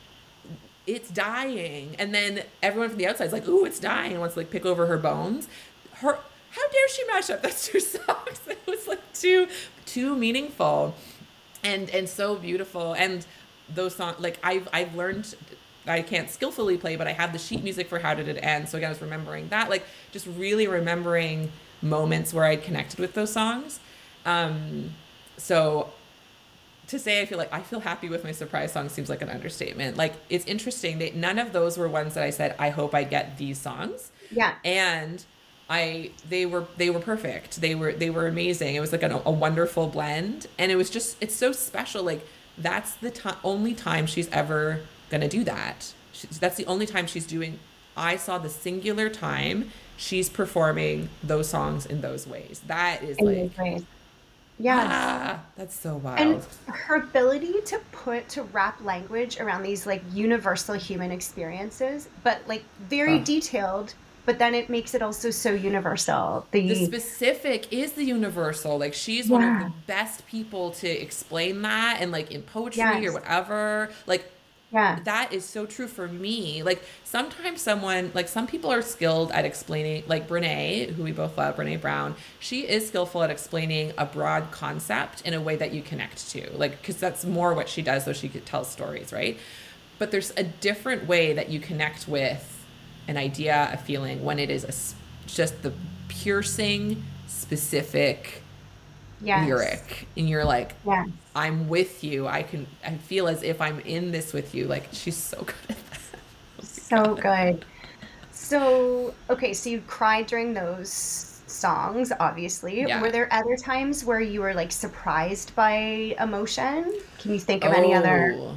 it's dying. And then everyone from the outside is like, ooh, it's dying, and wants to like pick over her bones. Her, how dare she mash up those two songs? It was like too, too meaningful, and and so beautiful. And those songs, like I've I've learned, I can't skillfully play, but I have the sheet music for How Did It End? So again, I was remembering that, like just really remembering moments where I'd connected with those songs. Um, so to say I feel like I feel happy with my surprise song seems like an understatement. Like it's interesting that none of those were ones that I said I hope I get these songs, Yeah. and I they were they were perfect. They were they were amazing. It was like a, a wonderful blend, and it was just it's so special. Like that's the ti only time she's ever gonna do that. She's, that's the only time she's doing. I saw the singular time she's performing those songs in those ways. That is In those like ways. Yes. ah, that's so And wild. her ability to put to wrap language around these like universal human experiences, but like very Oh. detailed, but then it makes it also so universal. The The specific is the universal. Like she's one of the yeah, best people to explain that, and like in poetry or yes, whatever. Like yeah, that is so true for me. Like sometimes someone, like some people are skilled at explaining, like Brene, who we both love, Brene Brown, she is skillful at explaining a broad concept in a way that you connect to. Like, because that's more what she does, so she could tell stories, right? But there's a different way that you connect with an idea, a feeling, when it is a s just the piercing, specific yes, lyric. And you're like, yes. I'm with you. I can, I feel as if I'm in this with you. Like, she's so good at that. Oh my So God. good. So, okay, so you cried during those songs, obviously. Yeah. Were there other times where you were like surprised by emotion? Can you think of any other? Oh,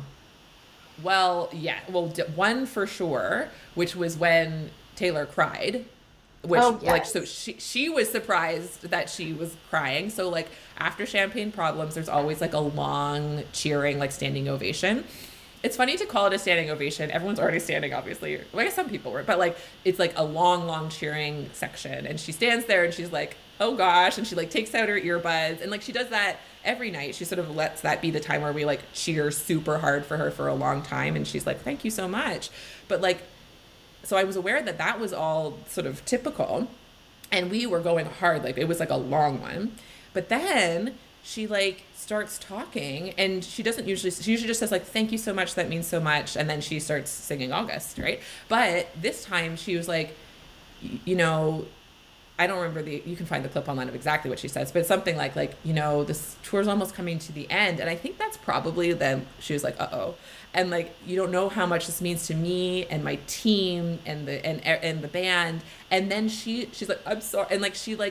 well, yeah. Well, d- one for sure, which was when Taylor cried, which Oh, like so yes. she she was surprised that she was crying. So like after Champagne Problems, there's always like a long cheering, like standing ovation. It's funny to call it a standing ovation. Everyone's already standing, obviously. Well, I guess some people were, but like it's like a long, long cheering section. And she stands there and she's like, oh gosh. And she like takes out her earbuds. And like she does that every night. She sort of lets that be the time where we like cheer super hard for her for a long time. And she's like, thank you so much. But like, so I was aware that that was all sort of typical, and we were going hard, like it was like a long one. But then she like starts talking, and she doesn't usually she usually just says like thank you so much, that means so much, and then she starts singing August, right? But this time she was like, you know, I don't remember the you can find the clip online of exactly what she says, but something like like you know this tour's almost coming to the end, and I think that's probably then she was like uh oh, and like you don't know how much this means to me and my team and the and and the band, and then she she's like I'm sorry, and like she like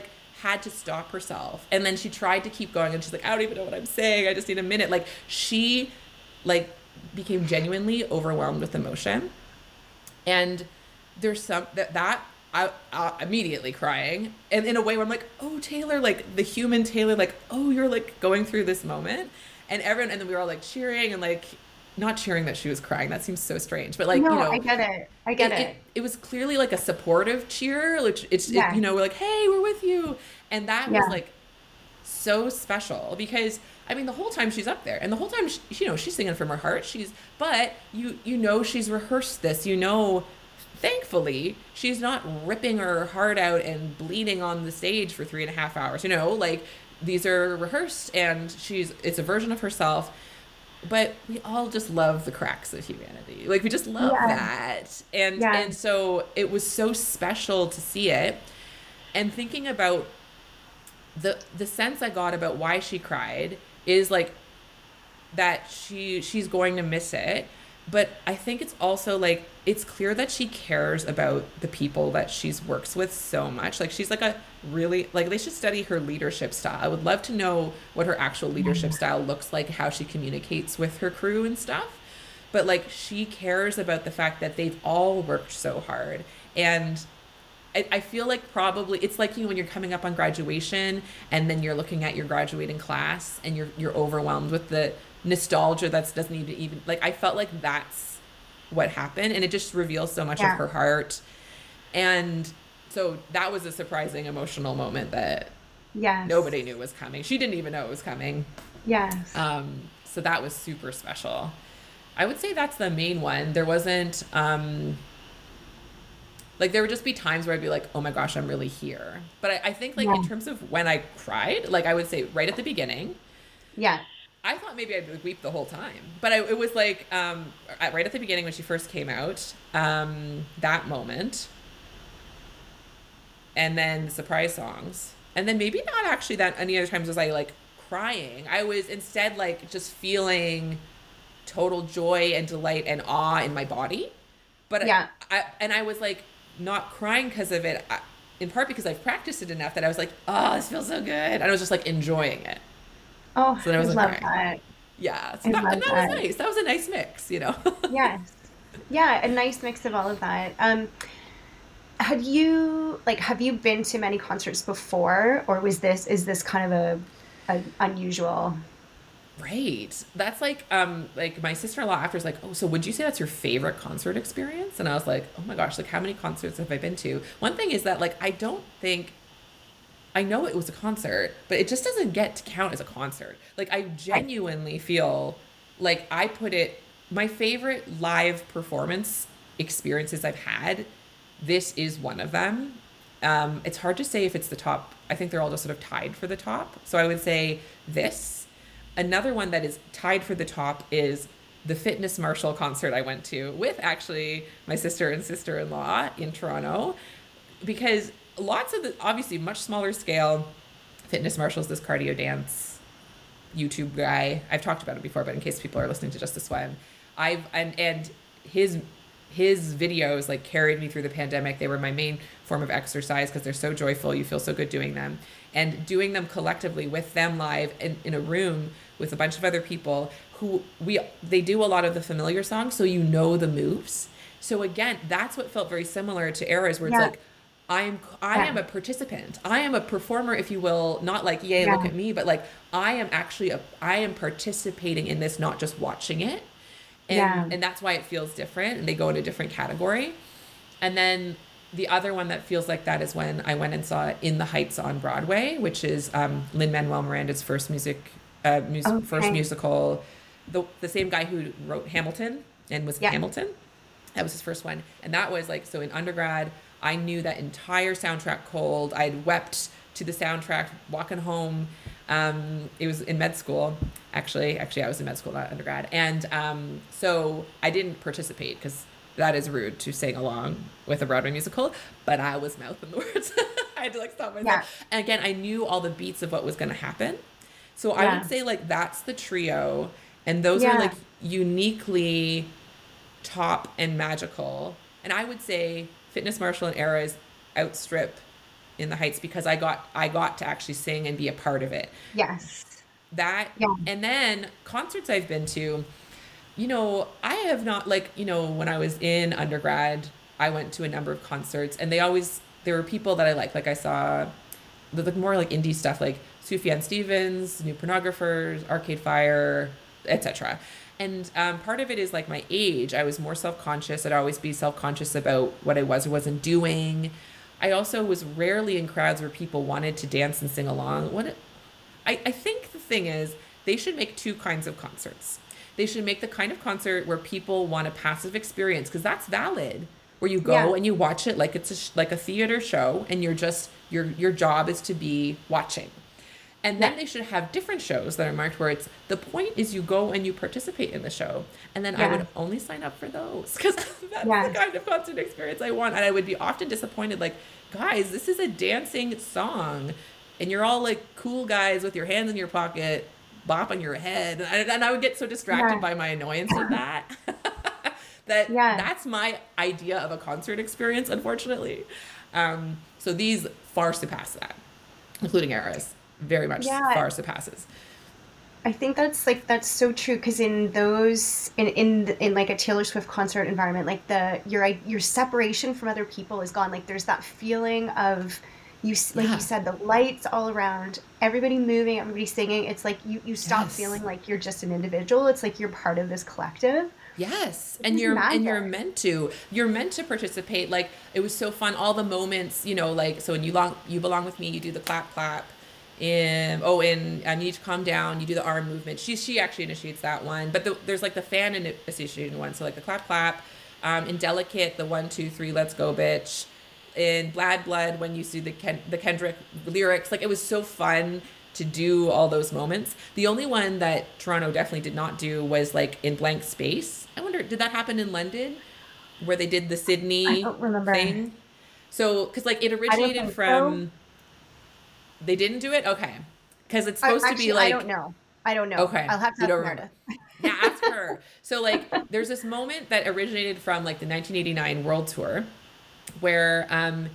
had to stop herself. And then she tried to keep going and she's like, I don't even know what I'm saying. I just need a minute. Like she like became genuinely overwhelmed with emotion. And there's some that that I, I immediately crying, and in a way where I'm like, oh Taylor, like the human Taylor, like, oh, you're like going through this moment, and everyone, and then we were all like cheering and like not cheering that she was crying. That seems so strange, but like, you No, I know, get it. I get it, it. it, it was clearly like a supportive cheer, which it's, it, Yeah. you know, we're like, hey, we're with you. And that was Yeah. like so special because I mean, the whole time she's up there and the whole time, she, you know, she's singing from her heart. She's, but you, you know, she's rehearsed this, you know, thankfully she's not ripping her heart out and bleeding on the stage for three and a half hours, you know, like these are rehearsed and she's, it's a version of herself. But we all just love the cracks of humanity. Like we just love Yeah. that. And Yeah. and so it was so special to see it. And thinking about the the sense I got about why she cried is like that she she's going to miss it. But I think it's also like it's clear that she cares about the people that she's works with so much. Like she's like a really like they should study her leadership style. I would love to know what her actual leadership style looks like, how she communicates with her crew and stuff. But like she cares about the fact that they've all worked so hard. And I, I feel like probably it's like you know when you're coming up on graduation and then you're looking at your graduating class and you're you're overwhelmed with the nostalgia that doesn't even even like I felt like that's what happened, and it just reveals so much of Yeah. her heart. And so that was a surprising emotional moment that Yes. nobody knew was coming. She didn't even know it was coming. Yes. Um, so that was super special. I would say that's the main one. There wasn't um like there would just be times where I'd be like, oh my gosh, I'm really here. But I, I think like Yeah. in terms of when I cried, like I would say right at the beginning. Yeah. I thought maybe I'd weep the whole time, but I, it was like um, right at the beginning when she first came out, um, that moment, and then the surprise songs, and then maybe not actually that any other times was I like crying. I was instead like just feeling total joy and delight and awe in my body, but I, Yeah. I and I was like not crying because of it, I, in part because I've practiced it enough that I was like, oh, this feels so good, and I was just like enjoying it. Oh, So then I I wasn't love crying. that. Yeah, so I that and love that was that. nice. That was a nice mix, you know. Yes. Yeah, a nice mix of all of that. Um, had you like have you been to many concerts before, or was this is this kind of a, a unusual? Right. That's like um like my sister-in-law after is like, "Oh, so would you say that's your favorite concert experience?" And I was like, "Oh my gosh, like how many concerts have I been to?" One thing is that like I don't think I know it was a concert, but it just doesn't get to count as a concert. Like I Right. genuinely feel like I put it my favorite live performance experiences I've had. This is one of them. Um, it's hard to say if it's the top. I think they're all just sort of tied for the top. So I would say this. Another one that is tied for the top is the Fitness Marshall concert I went to with actually my sister and sister-in-law in Toronto, because lots of the obviously much smaller scale. Fitness Marshall's this cardio dance YouTube guy. I've talked about it before, but in case people are listening to just this one, I've and and his his videos like carried me through the pandemic. They were my main form of exercise because they're so joyful. You feel so good doing them, and doing them collectively with them live in, in a room with a bunch of other people who we they do a lot of the familiar songs, so you know the moves. So again, that's what felt very similar to Eras, where it's Yeah. like I'm I Yeah. am a participant. I am a performer, if you will, not like yay, look Yeah. at me, but like I am actually a I am participating in this, not just watching it. And Yeah. and that's why it feels different and they go in a different category. And then the other one that feels like that is when I went and saw In the Heights on Broadway, which is um, Lin-Manuel Miranda's first music uh, mus- first Okay. musical. The the same guy who wrote Hamilton and was in Yeah. Hamilton. That was his first one. And that was like, so in undergrad, I knew that entire soundtrack cold. I'd wept to the soundtrack walking home. Um, it was in med school, actually. Actually, I was in med school, not undergrad. And um, so I didn't participate because that is rude to sing along with a Broadway musical, but I was mouthing the words. I had to like stop Yeah. myself. And again, I knew all the beats of what was going to happen. So I would Yeah. say like that's the trio. And those are Yeah. like uniquely top and magical. And I would say Fitness Marshall and Eras outstrip in the Heights because I got I got to actually sing and be a part of it. Yes. That Yeah. and then concerts I've been to, you know, I have not like, you know, when I was in undergrad, I went to a number of concerts and they always there were people that I like. Like I saw the, the more like indie stuff like Sufjan Stevens, New Pornographers, Arcade Fire, et cetera. And um, part of it is like my age. I was more self conscious. I'd always be self conscious about what I was or wasn't doing. I also was rarely in crowds where people wanted to dance and sing along. What I, I think the thing is, they should make two kinds of concerts. They should make the kind of concert where people want a passive experience because that's valid. Where you Yeah. go and you watch it like it's a sh- like a theater show, and you're just your your job is to be watching. And Yeah. then they should have different shows that are marked where it's the point is you go and you participate in the show. And then I Yeah. would only sign up for those because that's the Yeah. kind of concert experience I want. And I would be often disappointed, like, guys, this is a dancing song. And you're all like cool guys with your hands in your pocket, bopping your head. And, and I would get so distracted Yeah. by my annoyance of that. that Yeah. that's my idea of a concert experience, unfortunately. Um, so these far surpass that, including Eras. Very much Yeah. far surpasses. I think that's like that's so true because in those in in the- in like a Taylor Swift concert environment, like the your i- your separation from other people is gone. Like there's that feeling of you s- like you Yeah. said, the lights all around, everybody moving, everybody singing. It's like you you stop Yes. feeling like you're just an individual. It's like you're part of this collective, Yes. which And is you're and magic. you're meant to. You're meant to participate. Like it was so fun. All the moments, you know, like so when you long you belong with me, you do the clap clap. In oh, in I need to calm down. You do the arm movement. She she actually initiates that one, but the, there's like the fan initiating one. So like the clap clap, um, in Delicate, the one two three, let's go, bitch. In Bad Blood, when you see the Ken, the Kendrick lyrics, like it was so fun to do all those moments. The only one that Toronto definitely did not do was like in Blank Space. I wonder, did that happen in London, where they did the I Sydney don't remember. thing? So because like it I don't originated think so. from they didn't do it? Okay. Because it's I supposed to be actually I don't like, know. I don't know. okay, I'll have to you ask don't remember. Meredith. Yeah, ask her. So, like, there's this moment that originated from like the nineteen eighty-nine World Tour where um,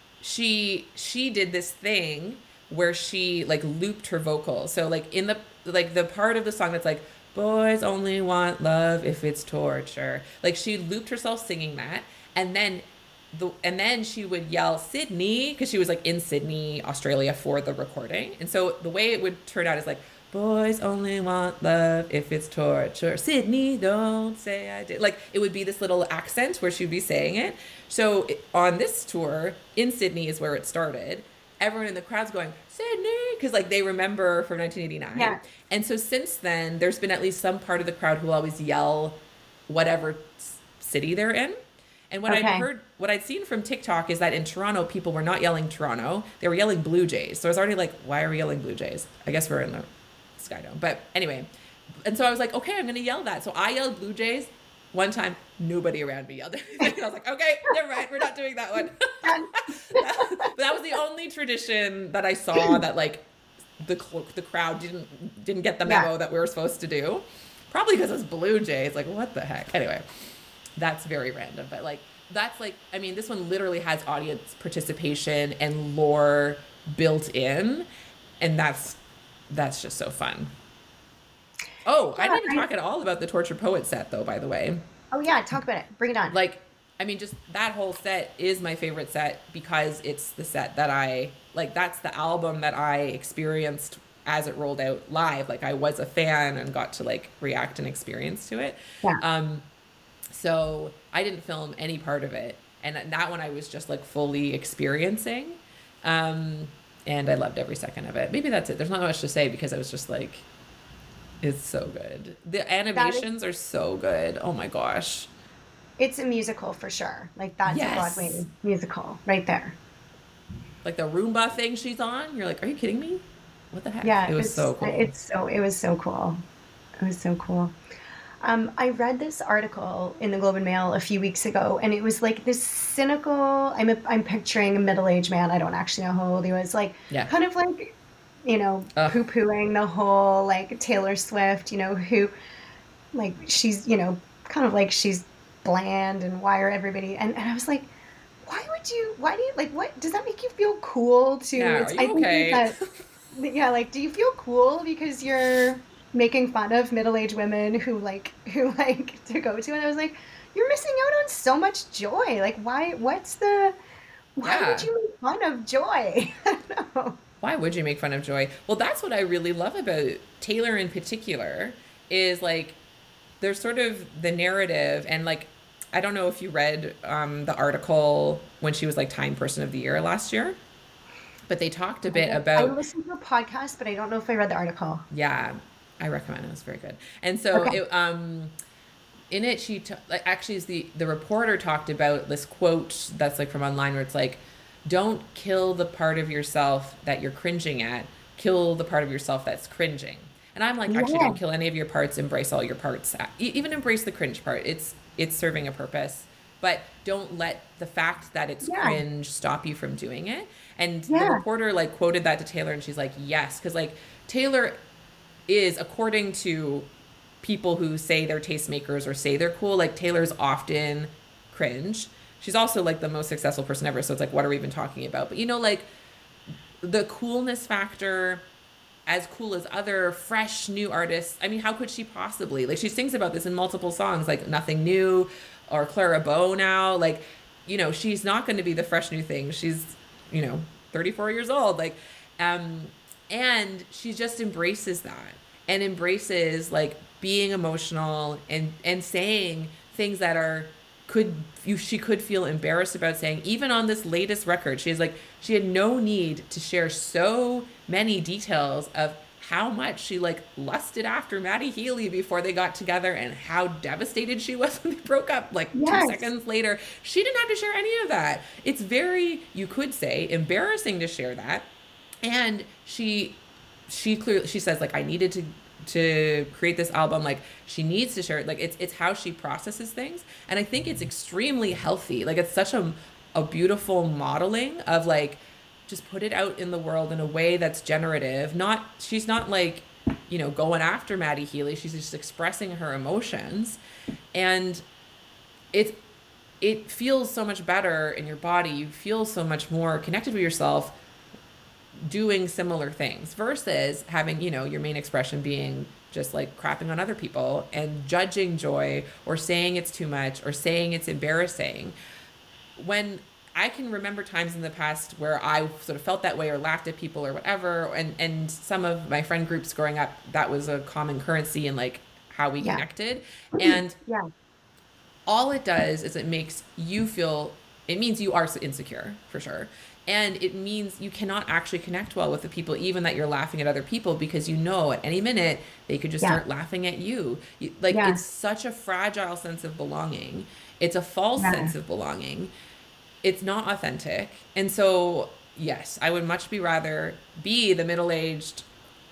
she she did this thing where she like looped her vocal. So, like, in the like the part of the song that's like, boys only want love if it's torture. Like, she looped herself singing that. And then the and then she would yell Sydney because she was like in Sydney, Australia for the recording. And so the way it would turn out is like boys only want love if it's torture. Sydney, don't say I did. Like it would be this little accent where she'd be saying it. So it- on this tour in Sydney is where it started. Everyone in the crowd's going Sydney because like they remember from nineteen eighty-nine. Yeah. And so since then, there's been at least some part of the crowd who will always yell whatever s- city they're in. And what I'd Okay. heard, what I'd seen from TikTok is that in Toronto, people were not yelling Toronto; they were yelling Blue Jays. So I was already like, "Why are we yelling Blue Jays?" I guess we're in the Sky Dome, but anyway. And so I was like, "Okay, I'm going to yell that." So I yelled Blue Jays one time. Nobody around me yelled anything. I was like, "Okay, never mind. We're not doing that one." But that was the only tradition that I saw that like the cl- the crowd didn't didn't get the Yeah. memo that we were supposed to do. Probably because it's Blue Jays. Like, what the heck? Anyway. That's very random, but like that's like I mean this one literally has audience participation and lore built in, and that's that's just so fun. Oh, I Yeah, didn't even I, talk at all about the Tortured Poet set though, by the way. oh yeah, talk about it. Bring it on. Like I mean just that whole set is my favorite set because it's the set that I like that's the album that I experienced as it rolled out live. Like I was a fan and got to like react and experience to it. Yeah. Um So I didn't film any part of it. And that one I was just like fully experiencing. Um, and I loved every second of it. Maybe that's it. There's not much to say because I was just like, it's so good. The That is, animations are so good. Oh my gosh. it's a musical for sure. Like that's a Yes. Broadway musical right there. Like the Roomba thing she's on. You're like, are you kidding me? What the heck? Yeah, It it was so was cool. it's so it was so cool. It was so cool. Um, I read this article in the Globe and Mail a few weeks ago, and it was like this cynical. I'm a, I'm picturing a middle-aged man. I don't actually know how old he was. Like Yeah. kind of like, you know, Ugh. poo-pooing the whole like Taylor Swift. You know, who like she's you know kind of like she's bland and why are everybody and, and I was like, why would would you, why do you, like, what, does that make you feel cool to, Yeah, are it's, I you think okay? that, yeah, like, do you feel cool because you're making fun of middle-aged women who like, who like to go to, and I was like, you're missing out on so much joy. Like, why, what's the, why would Yeah. you make fun of joy? I don't know. Why would you make fun of joy? Well, that's what I really love about Taylor in particular is like there's sort of the narrative and like I don't know if you read um, the article when she was like Time Person of the Year last year, but they talked a bit I about listened to a podcast, but I don't know if I read the article. yeah, I recommend it. It was very good. And so Okay. it um in it she t- like actually is the the reporter talked about this quote that's like from online where it's like don't kill the part of yourself that you're cringing at, kill the part of yourself that's cringing. And I'm like actually Yeah. don't kill any of your parts, embrace all your parts. E- even embrace the cringe part. It's it's serving a purpose, but don't let the fact that it's Yeah. cringe stop you from doing it. And the Yeah. reporter like quoted that to Taylor and she's like yes, because like Taylor is according to people who say they're tastemakers or say they're cool, like Taylor's often cringe. She's also like the most successful person ever, so it's like, what are we even talking about? But you know, like the coolness factor, as cool as other fresh new artists. I mean, how could she possibly? Like she sings about this in multiple songs, like Nothing New or Clara Bow now. Like, you know, she's not going to be the fresh new thing. She's, you know, thirty-four years old. Like, um, and she just embraces that and embraces like being emotional and and saying things that are could you she could feel embarrassed about saying even on this latest record. She is like she had no need to share so many details of how much she like lusted after Maddie Healy before they got together and how devastated she was when they broke up like two Yes. seconds later. She didn't have to share any of that. It's very, you could say, embarrassing to share that. And she she clearly she says like I needed to to create this album, like she needs to share it, like it's it's how she processes things, and I think it's extremely healthy. Like it's such a a beautiful modeling of like just put it out in the world in a way that's generative. Not she's not like, you know, going after Maddie Healy. She's just expressing her emotions, and it it feels so much better in your body. You feel so much more connected with yourself doing similar things versus having, you know, your main expression being just like crapping on other people and judging joy or saying it's too much or saying it's embarrassing. When I can remember times in the past where I sort of felt that way or laughed at people or whatever, and and some of my friend groups growing up, that was a common currency in like how we Yeah. connected. And Yeah. all it does is it makes you feel, it means you are insecure for sure, and it means you cannot actually connect well with the people even that you're laughing at other people, because you know at any minute they could just Yeah. start laughing at you. You- like Yeah. it's such a fragile sense of belonging. It's a false Yeah. sense of belonging. It's not authentic. And so yes, I would much be rather be the middle-aged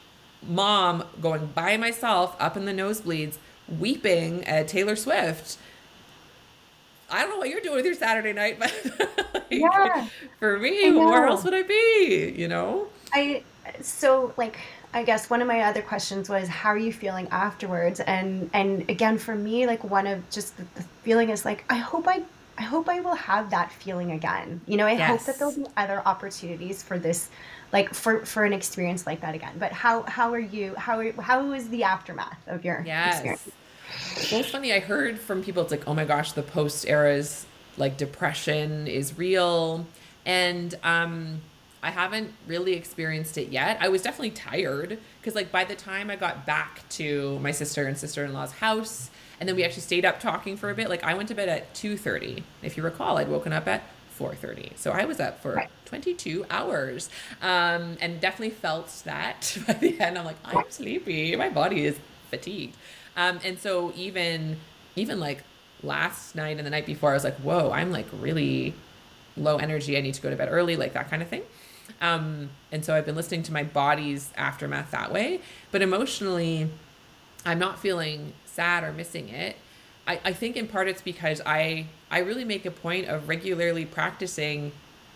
mom going by myself up in the nosebleeds weeping at Taylor Swift. I don't know what you're doing with your Saturday night, but like, Yeah. for I me, where else know. would I be? You know? I so like I guess one of my other questions was how are you feeling afterwards? And and again for me like one of just the, the feeling is like I hope I I hope I will have that feeling again. You know, I hope that there'll Yes. be other opportunities for this like for for an experience like that again. But how how are you how are, how is the aftermath of your experience? Yes. Well, it's funny. I heard from people, it's like, oh my gosh, the post era's like depression is real. And um, I haven't really experienced it yet. I was definitely tired because, like, by the time I got back to my sister and sister in law's house, and then we actually stayed up talking for a bit, like, I went to bed at two thirty. If you recall, I'd woken up at four thirty. So I was up for Right. twenty-two hours, um, and definitely felt that by the end. I'm like, I'm Right. sleepy. My body is fatigued. Um, and so even even like last night and the night before, I was like, whoa, I'm like really low energy. I need to go to bed early, like that kind of thing. Um, and so I've been listening to my body's aftermath that way. But emotionally, I'm not feeling sad or missing it. I, I think in part it's because I I really make a point of regularly practicing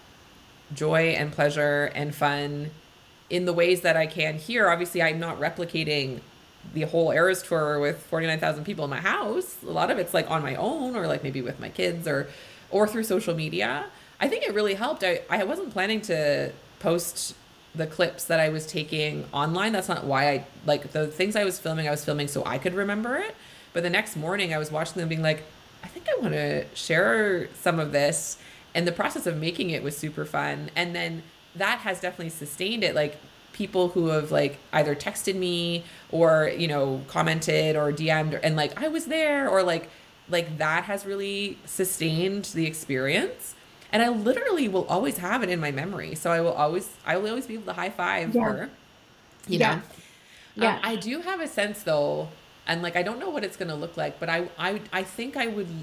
joy and pleasure and fun in the ways that I can here. Obviously, I'm not replicating the whole Eras tour with forty-nine thousand people in my house. A lot of it's like on my own or like maybe with my kids or or through social media. I I think it really helped. I, I wasn't planning to post the clips that I was taking online. That's not why I, like, the things I was filming, I was filming so I could remember it. But the next morning I was watching them being like, I think I want to share some of this. And the process of making it was super fun. And then that has definitely sustained it. Like, people who have like either texted me or, you know, commented or D M'd and like, I was there, or like, like that has really sustained the experience. And I literally will always have it in my memory. So I will always, I will always be able to high five Yeah. her, you Yeah. know? Yeah. Um, I do have a sense though, and like I don't know what it's going to look like, but I, I I think I would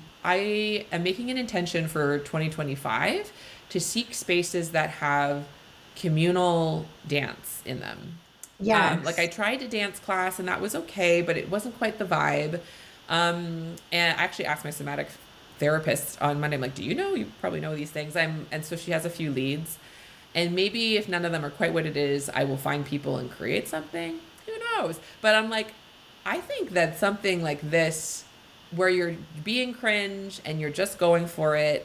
I am making an intention for twenty twenty-five to seek spaces that have communal dance in them. Um, like I Yes. tried a dance class and that was okay, but it wasn't quite the vibe. Um, and I actually asked my somatic therapist on Monday, I'm like, do you know, you probably know these things. I'm, and so she has a few leads, and maybe if none of them are quite what it is, I will find people and create something. Who knows? But I'm like, I think that something like this, where you're being cringe and you're just going for it,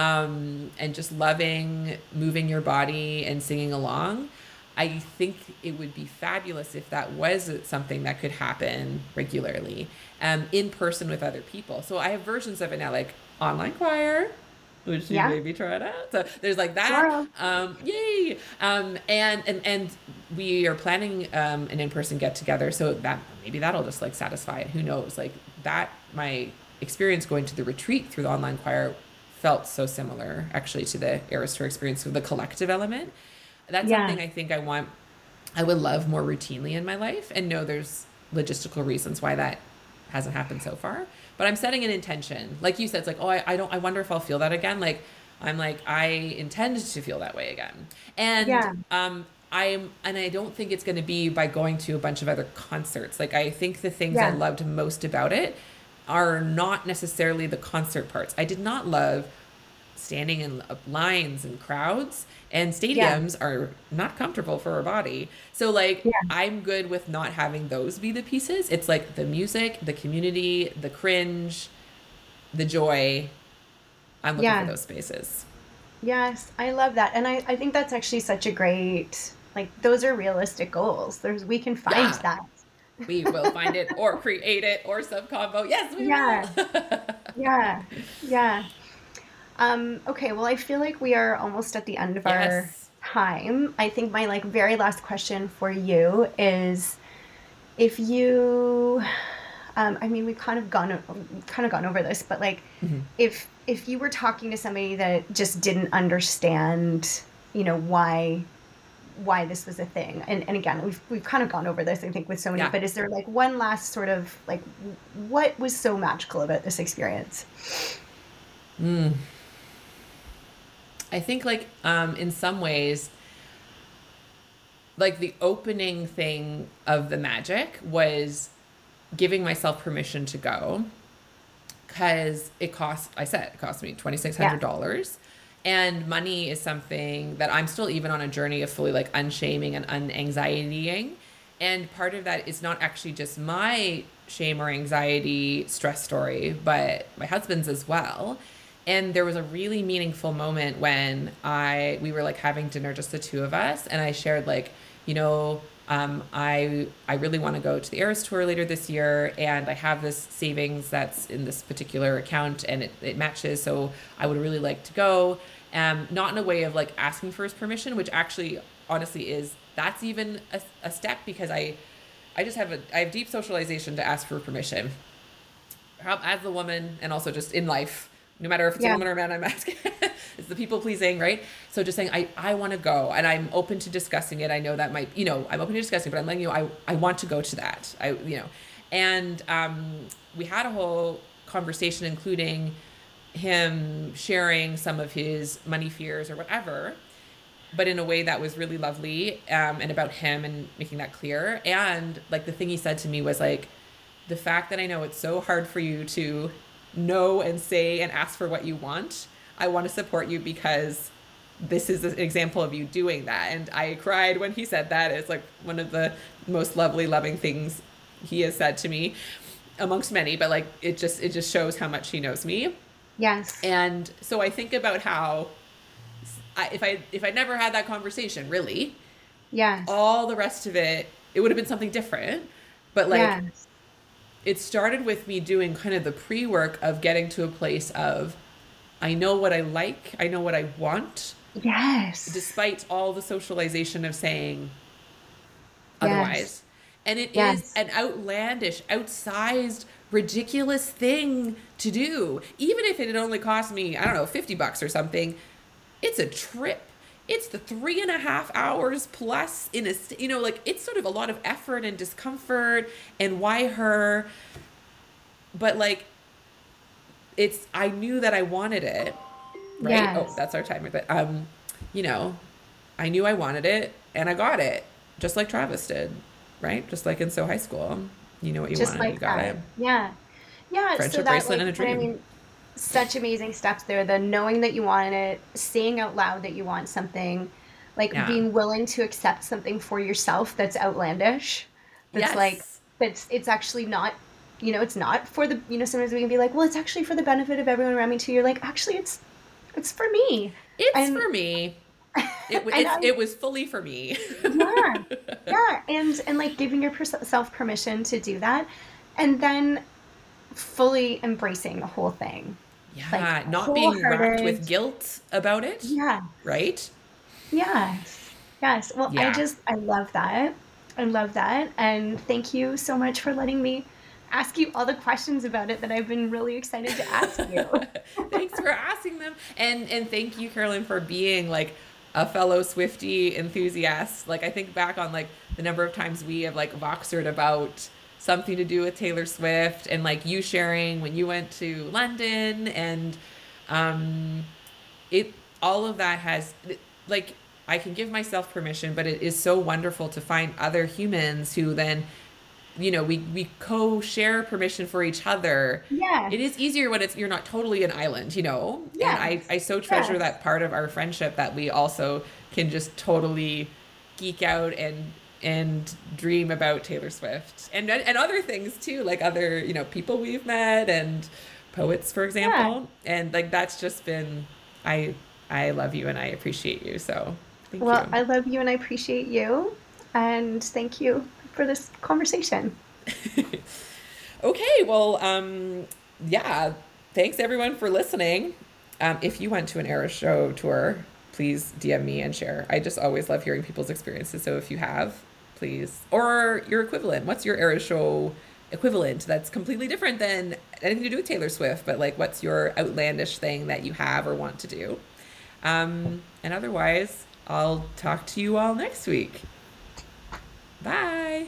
um, and just loving moving your body and singing along, I think it would be fabulous if that was something that could happen regularly, um, in person with other people. So I have versions of it now, like online choir, which you Yeah. maybe try it out. So there's like that. Sure. Um, yay! Um, and and and we are planning um, an in-person get together. So that maybe that'll just like satisfy it. Who knows? Like that, my experience going to the retreat through the online choir felt so similar actually to the Eras Tour experience with the collective element. That's Yeah. something I think I want, I would love more routinely in my life. And no, there's logistical reasons why that hasn't happened so far. But I'm setting an intention. Like you said, it's like, oh, I, I don't, I wonder if I'll feel that again. Like, I'm like, I intend to feel that way again. And Yeah. um, I'm, and I don't think it's going to be by going to a bunch of other concerts. Like, I think the things I Yeah. loved most about it are not necessarily the concert parts. I did not love standing in lines and crowds, and Yeah. stadiums are not comfortable for our body. So like Yeah. I'm good with not having those be the pieces. It's like the music, the community, the cringe, the joy. I'm looking for Yeah. those spaces. Yes. I love that. And I, I think that's actually such a great, like, those are realistic goals. There's, we can find Yeah. that. We will find it or create it or some combo. Yes, we Yeah. will. Yeah. Yeah. Um, okay, well, I feel like we are almost at the end of our Yes. time. I think my like very last question for you is if you, um, I mean, we've kind of gone o- kind of gone over this, but like Mhm. if if you were talking to somebody that just didn't understand, you know, why why this was a thing, and and again, we've we've kind of gone over this, I think, with so many, Yeah. but is there like one last sort of like w- what was so magical about this experience? Mm. I think like um in some ways, like the opening thing of the magic was giving myself permission to go, because it cost, I said, it cost me Yeah. twenty-six hundred dollars. And money is something that I'm still even on a journey of fully like unshaming and unanxietying. And part of that is not actually just my shame or anxiety stress story, but my husband's as well. And there was a really meaningful moment when I we were like having dinner, just the two of us, and I shared like, you know, um, I I really want to go to the Eras Tour later this year, and I have this savings that's in this particular account, and it, it matches, so I would really like to go. Um, not in a way of like asking for his permission, which actually honestly is that's even a, a step, because I I just have a I have deep socialization to ask for permission. How, as a woman, and also just in life, no matter if it's a Yeah. woman or a man, I'm asking. It's the people pleasing, right? So just saying, I, I want to go, and I'm open to discussing it. I know that might, you know, I'm open to discussing, but I'm letting you know, I, I want to go to that. I, you know, and um, we had a whole conversation, including him sharing some of his money fears or whatever, but in a way that was really lovely, um, and about him and making that clear. And like the thing he said to me was like, the fact that I know it's so hard for you to know and say and ask for what you want, I want to support you because this is an example of you doing that. And I cried when he said that. It's like one of the most lovely, loving things he has said to me, amongst many, but like it just it just shows how much he knows me. Yes. And so I think about how I, if I if I never had that conversation, really, Yes. all the rest of it, it would have been something different. But like, Yes. it started with me doing kind of the pre-work of getting to a place of, I know what I like, I know what I want, Yes. despite all the socialization of saying Yes. otherwise. And it is Yes. an outlandish, outsized, ridiculous thing to do. Even if it had only cost me, I don't know, fifty bucks or something, it's a trip. It's the three and a half hours plus in a, you know, like it's sort of a lot of effort and discomfort. And why her? But like, it's, I knew that I wanted it, right? Oh, Yes. that's our timer. But, um, you know, I knew I wanted it and I got it, just like Travis did, right? Just like in So High School. You know what you Just wanted, you like got that. it. Yeah. Yeah. So Friendship that, bracelet like, and a and I dream. mean, such amazing steps there. The knowing that you want it, saying out loud that you want something, like Yeah. being willing to accept something for yourself that's outlandish. That's like, Yes. that's, it's actually not, you know, it's not for the, you know, sometimes we can be like, well, it's actually for the benefit of everyone around me too. You're like, actually, it's, it's for me. It's And, for me. It w- and it's I, it was fully for me. yeah, yeah. And, and like giving yourself permission to do that. And then fully embracing the whole thing, like Yeah, not being racked wholehearted. with guilt about it, Yeah, right? yes, yes. Well, I Yeah. just, I love that. I love that. And thank you so much for letting me ask you all the questions about it that I've been really excited to ask you. Thanks for asking them. And and thank you, Carolyn, for being like a fellow Swiftie enthusiast. Like I think back on like the number of times we have like voxered about something to do with Taylor Swift, and like you sharing when you went to London, and um it, all of that has, like, I can give myself permission, but it is so wonderful to find other humans who then, you know, we we co-share permission for each other. It is Yes, easier when it's, you're not totally an island, you know. And i yes, i so treasure yes, that part of our friendship, that we also can just totally geek out and and dream about Taylor Swift and and other things too, like other, you know, people we've met and poets, for yeah. example. And like that's just been, i i love you and I appreciate you, so thank Well, you. I love you and I appreciate you. And thank you for this conversation. Okay, well, um, yeah, thanks everyone for listening. Um, if you went to an Era Show tour, please D M me and share. I just always love hearing people's experiences. So if you have, please, or your equivalent. What's your Era Show equivalent that's completely different than anything to do with Taylor Swift, but like what's your outlandish thing that you have or want to do? Um, and otherwise, I'll talk to you all next week. Bye.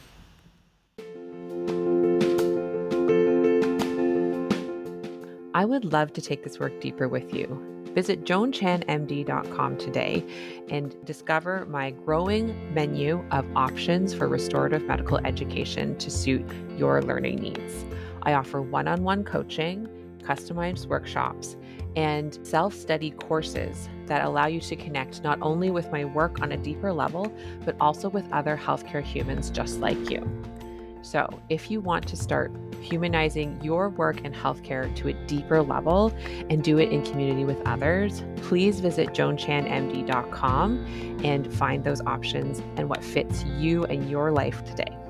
I would love to take this work deeper with you. Visit joan chan m d dot com today and discover my growing menu of options for restorative medical education to suit your learning needs. I offer one-on-one coaching, customized workshops, and self-study courses that allow you to connect not only with my work on a deeper level, but also with other healthcare humans just like you. So if you want to start humanizing your work in healthcare to a deeper level and do it in community with others, please visit joan chan m d dot com and find those options and what fits you and your life today.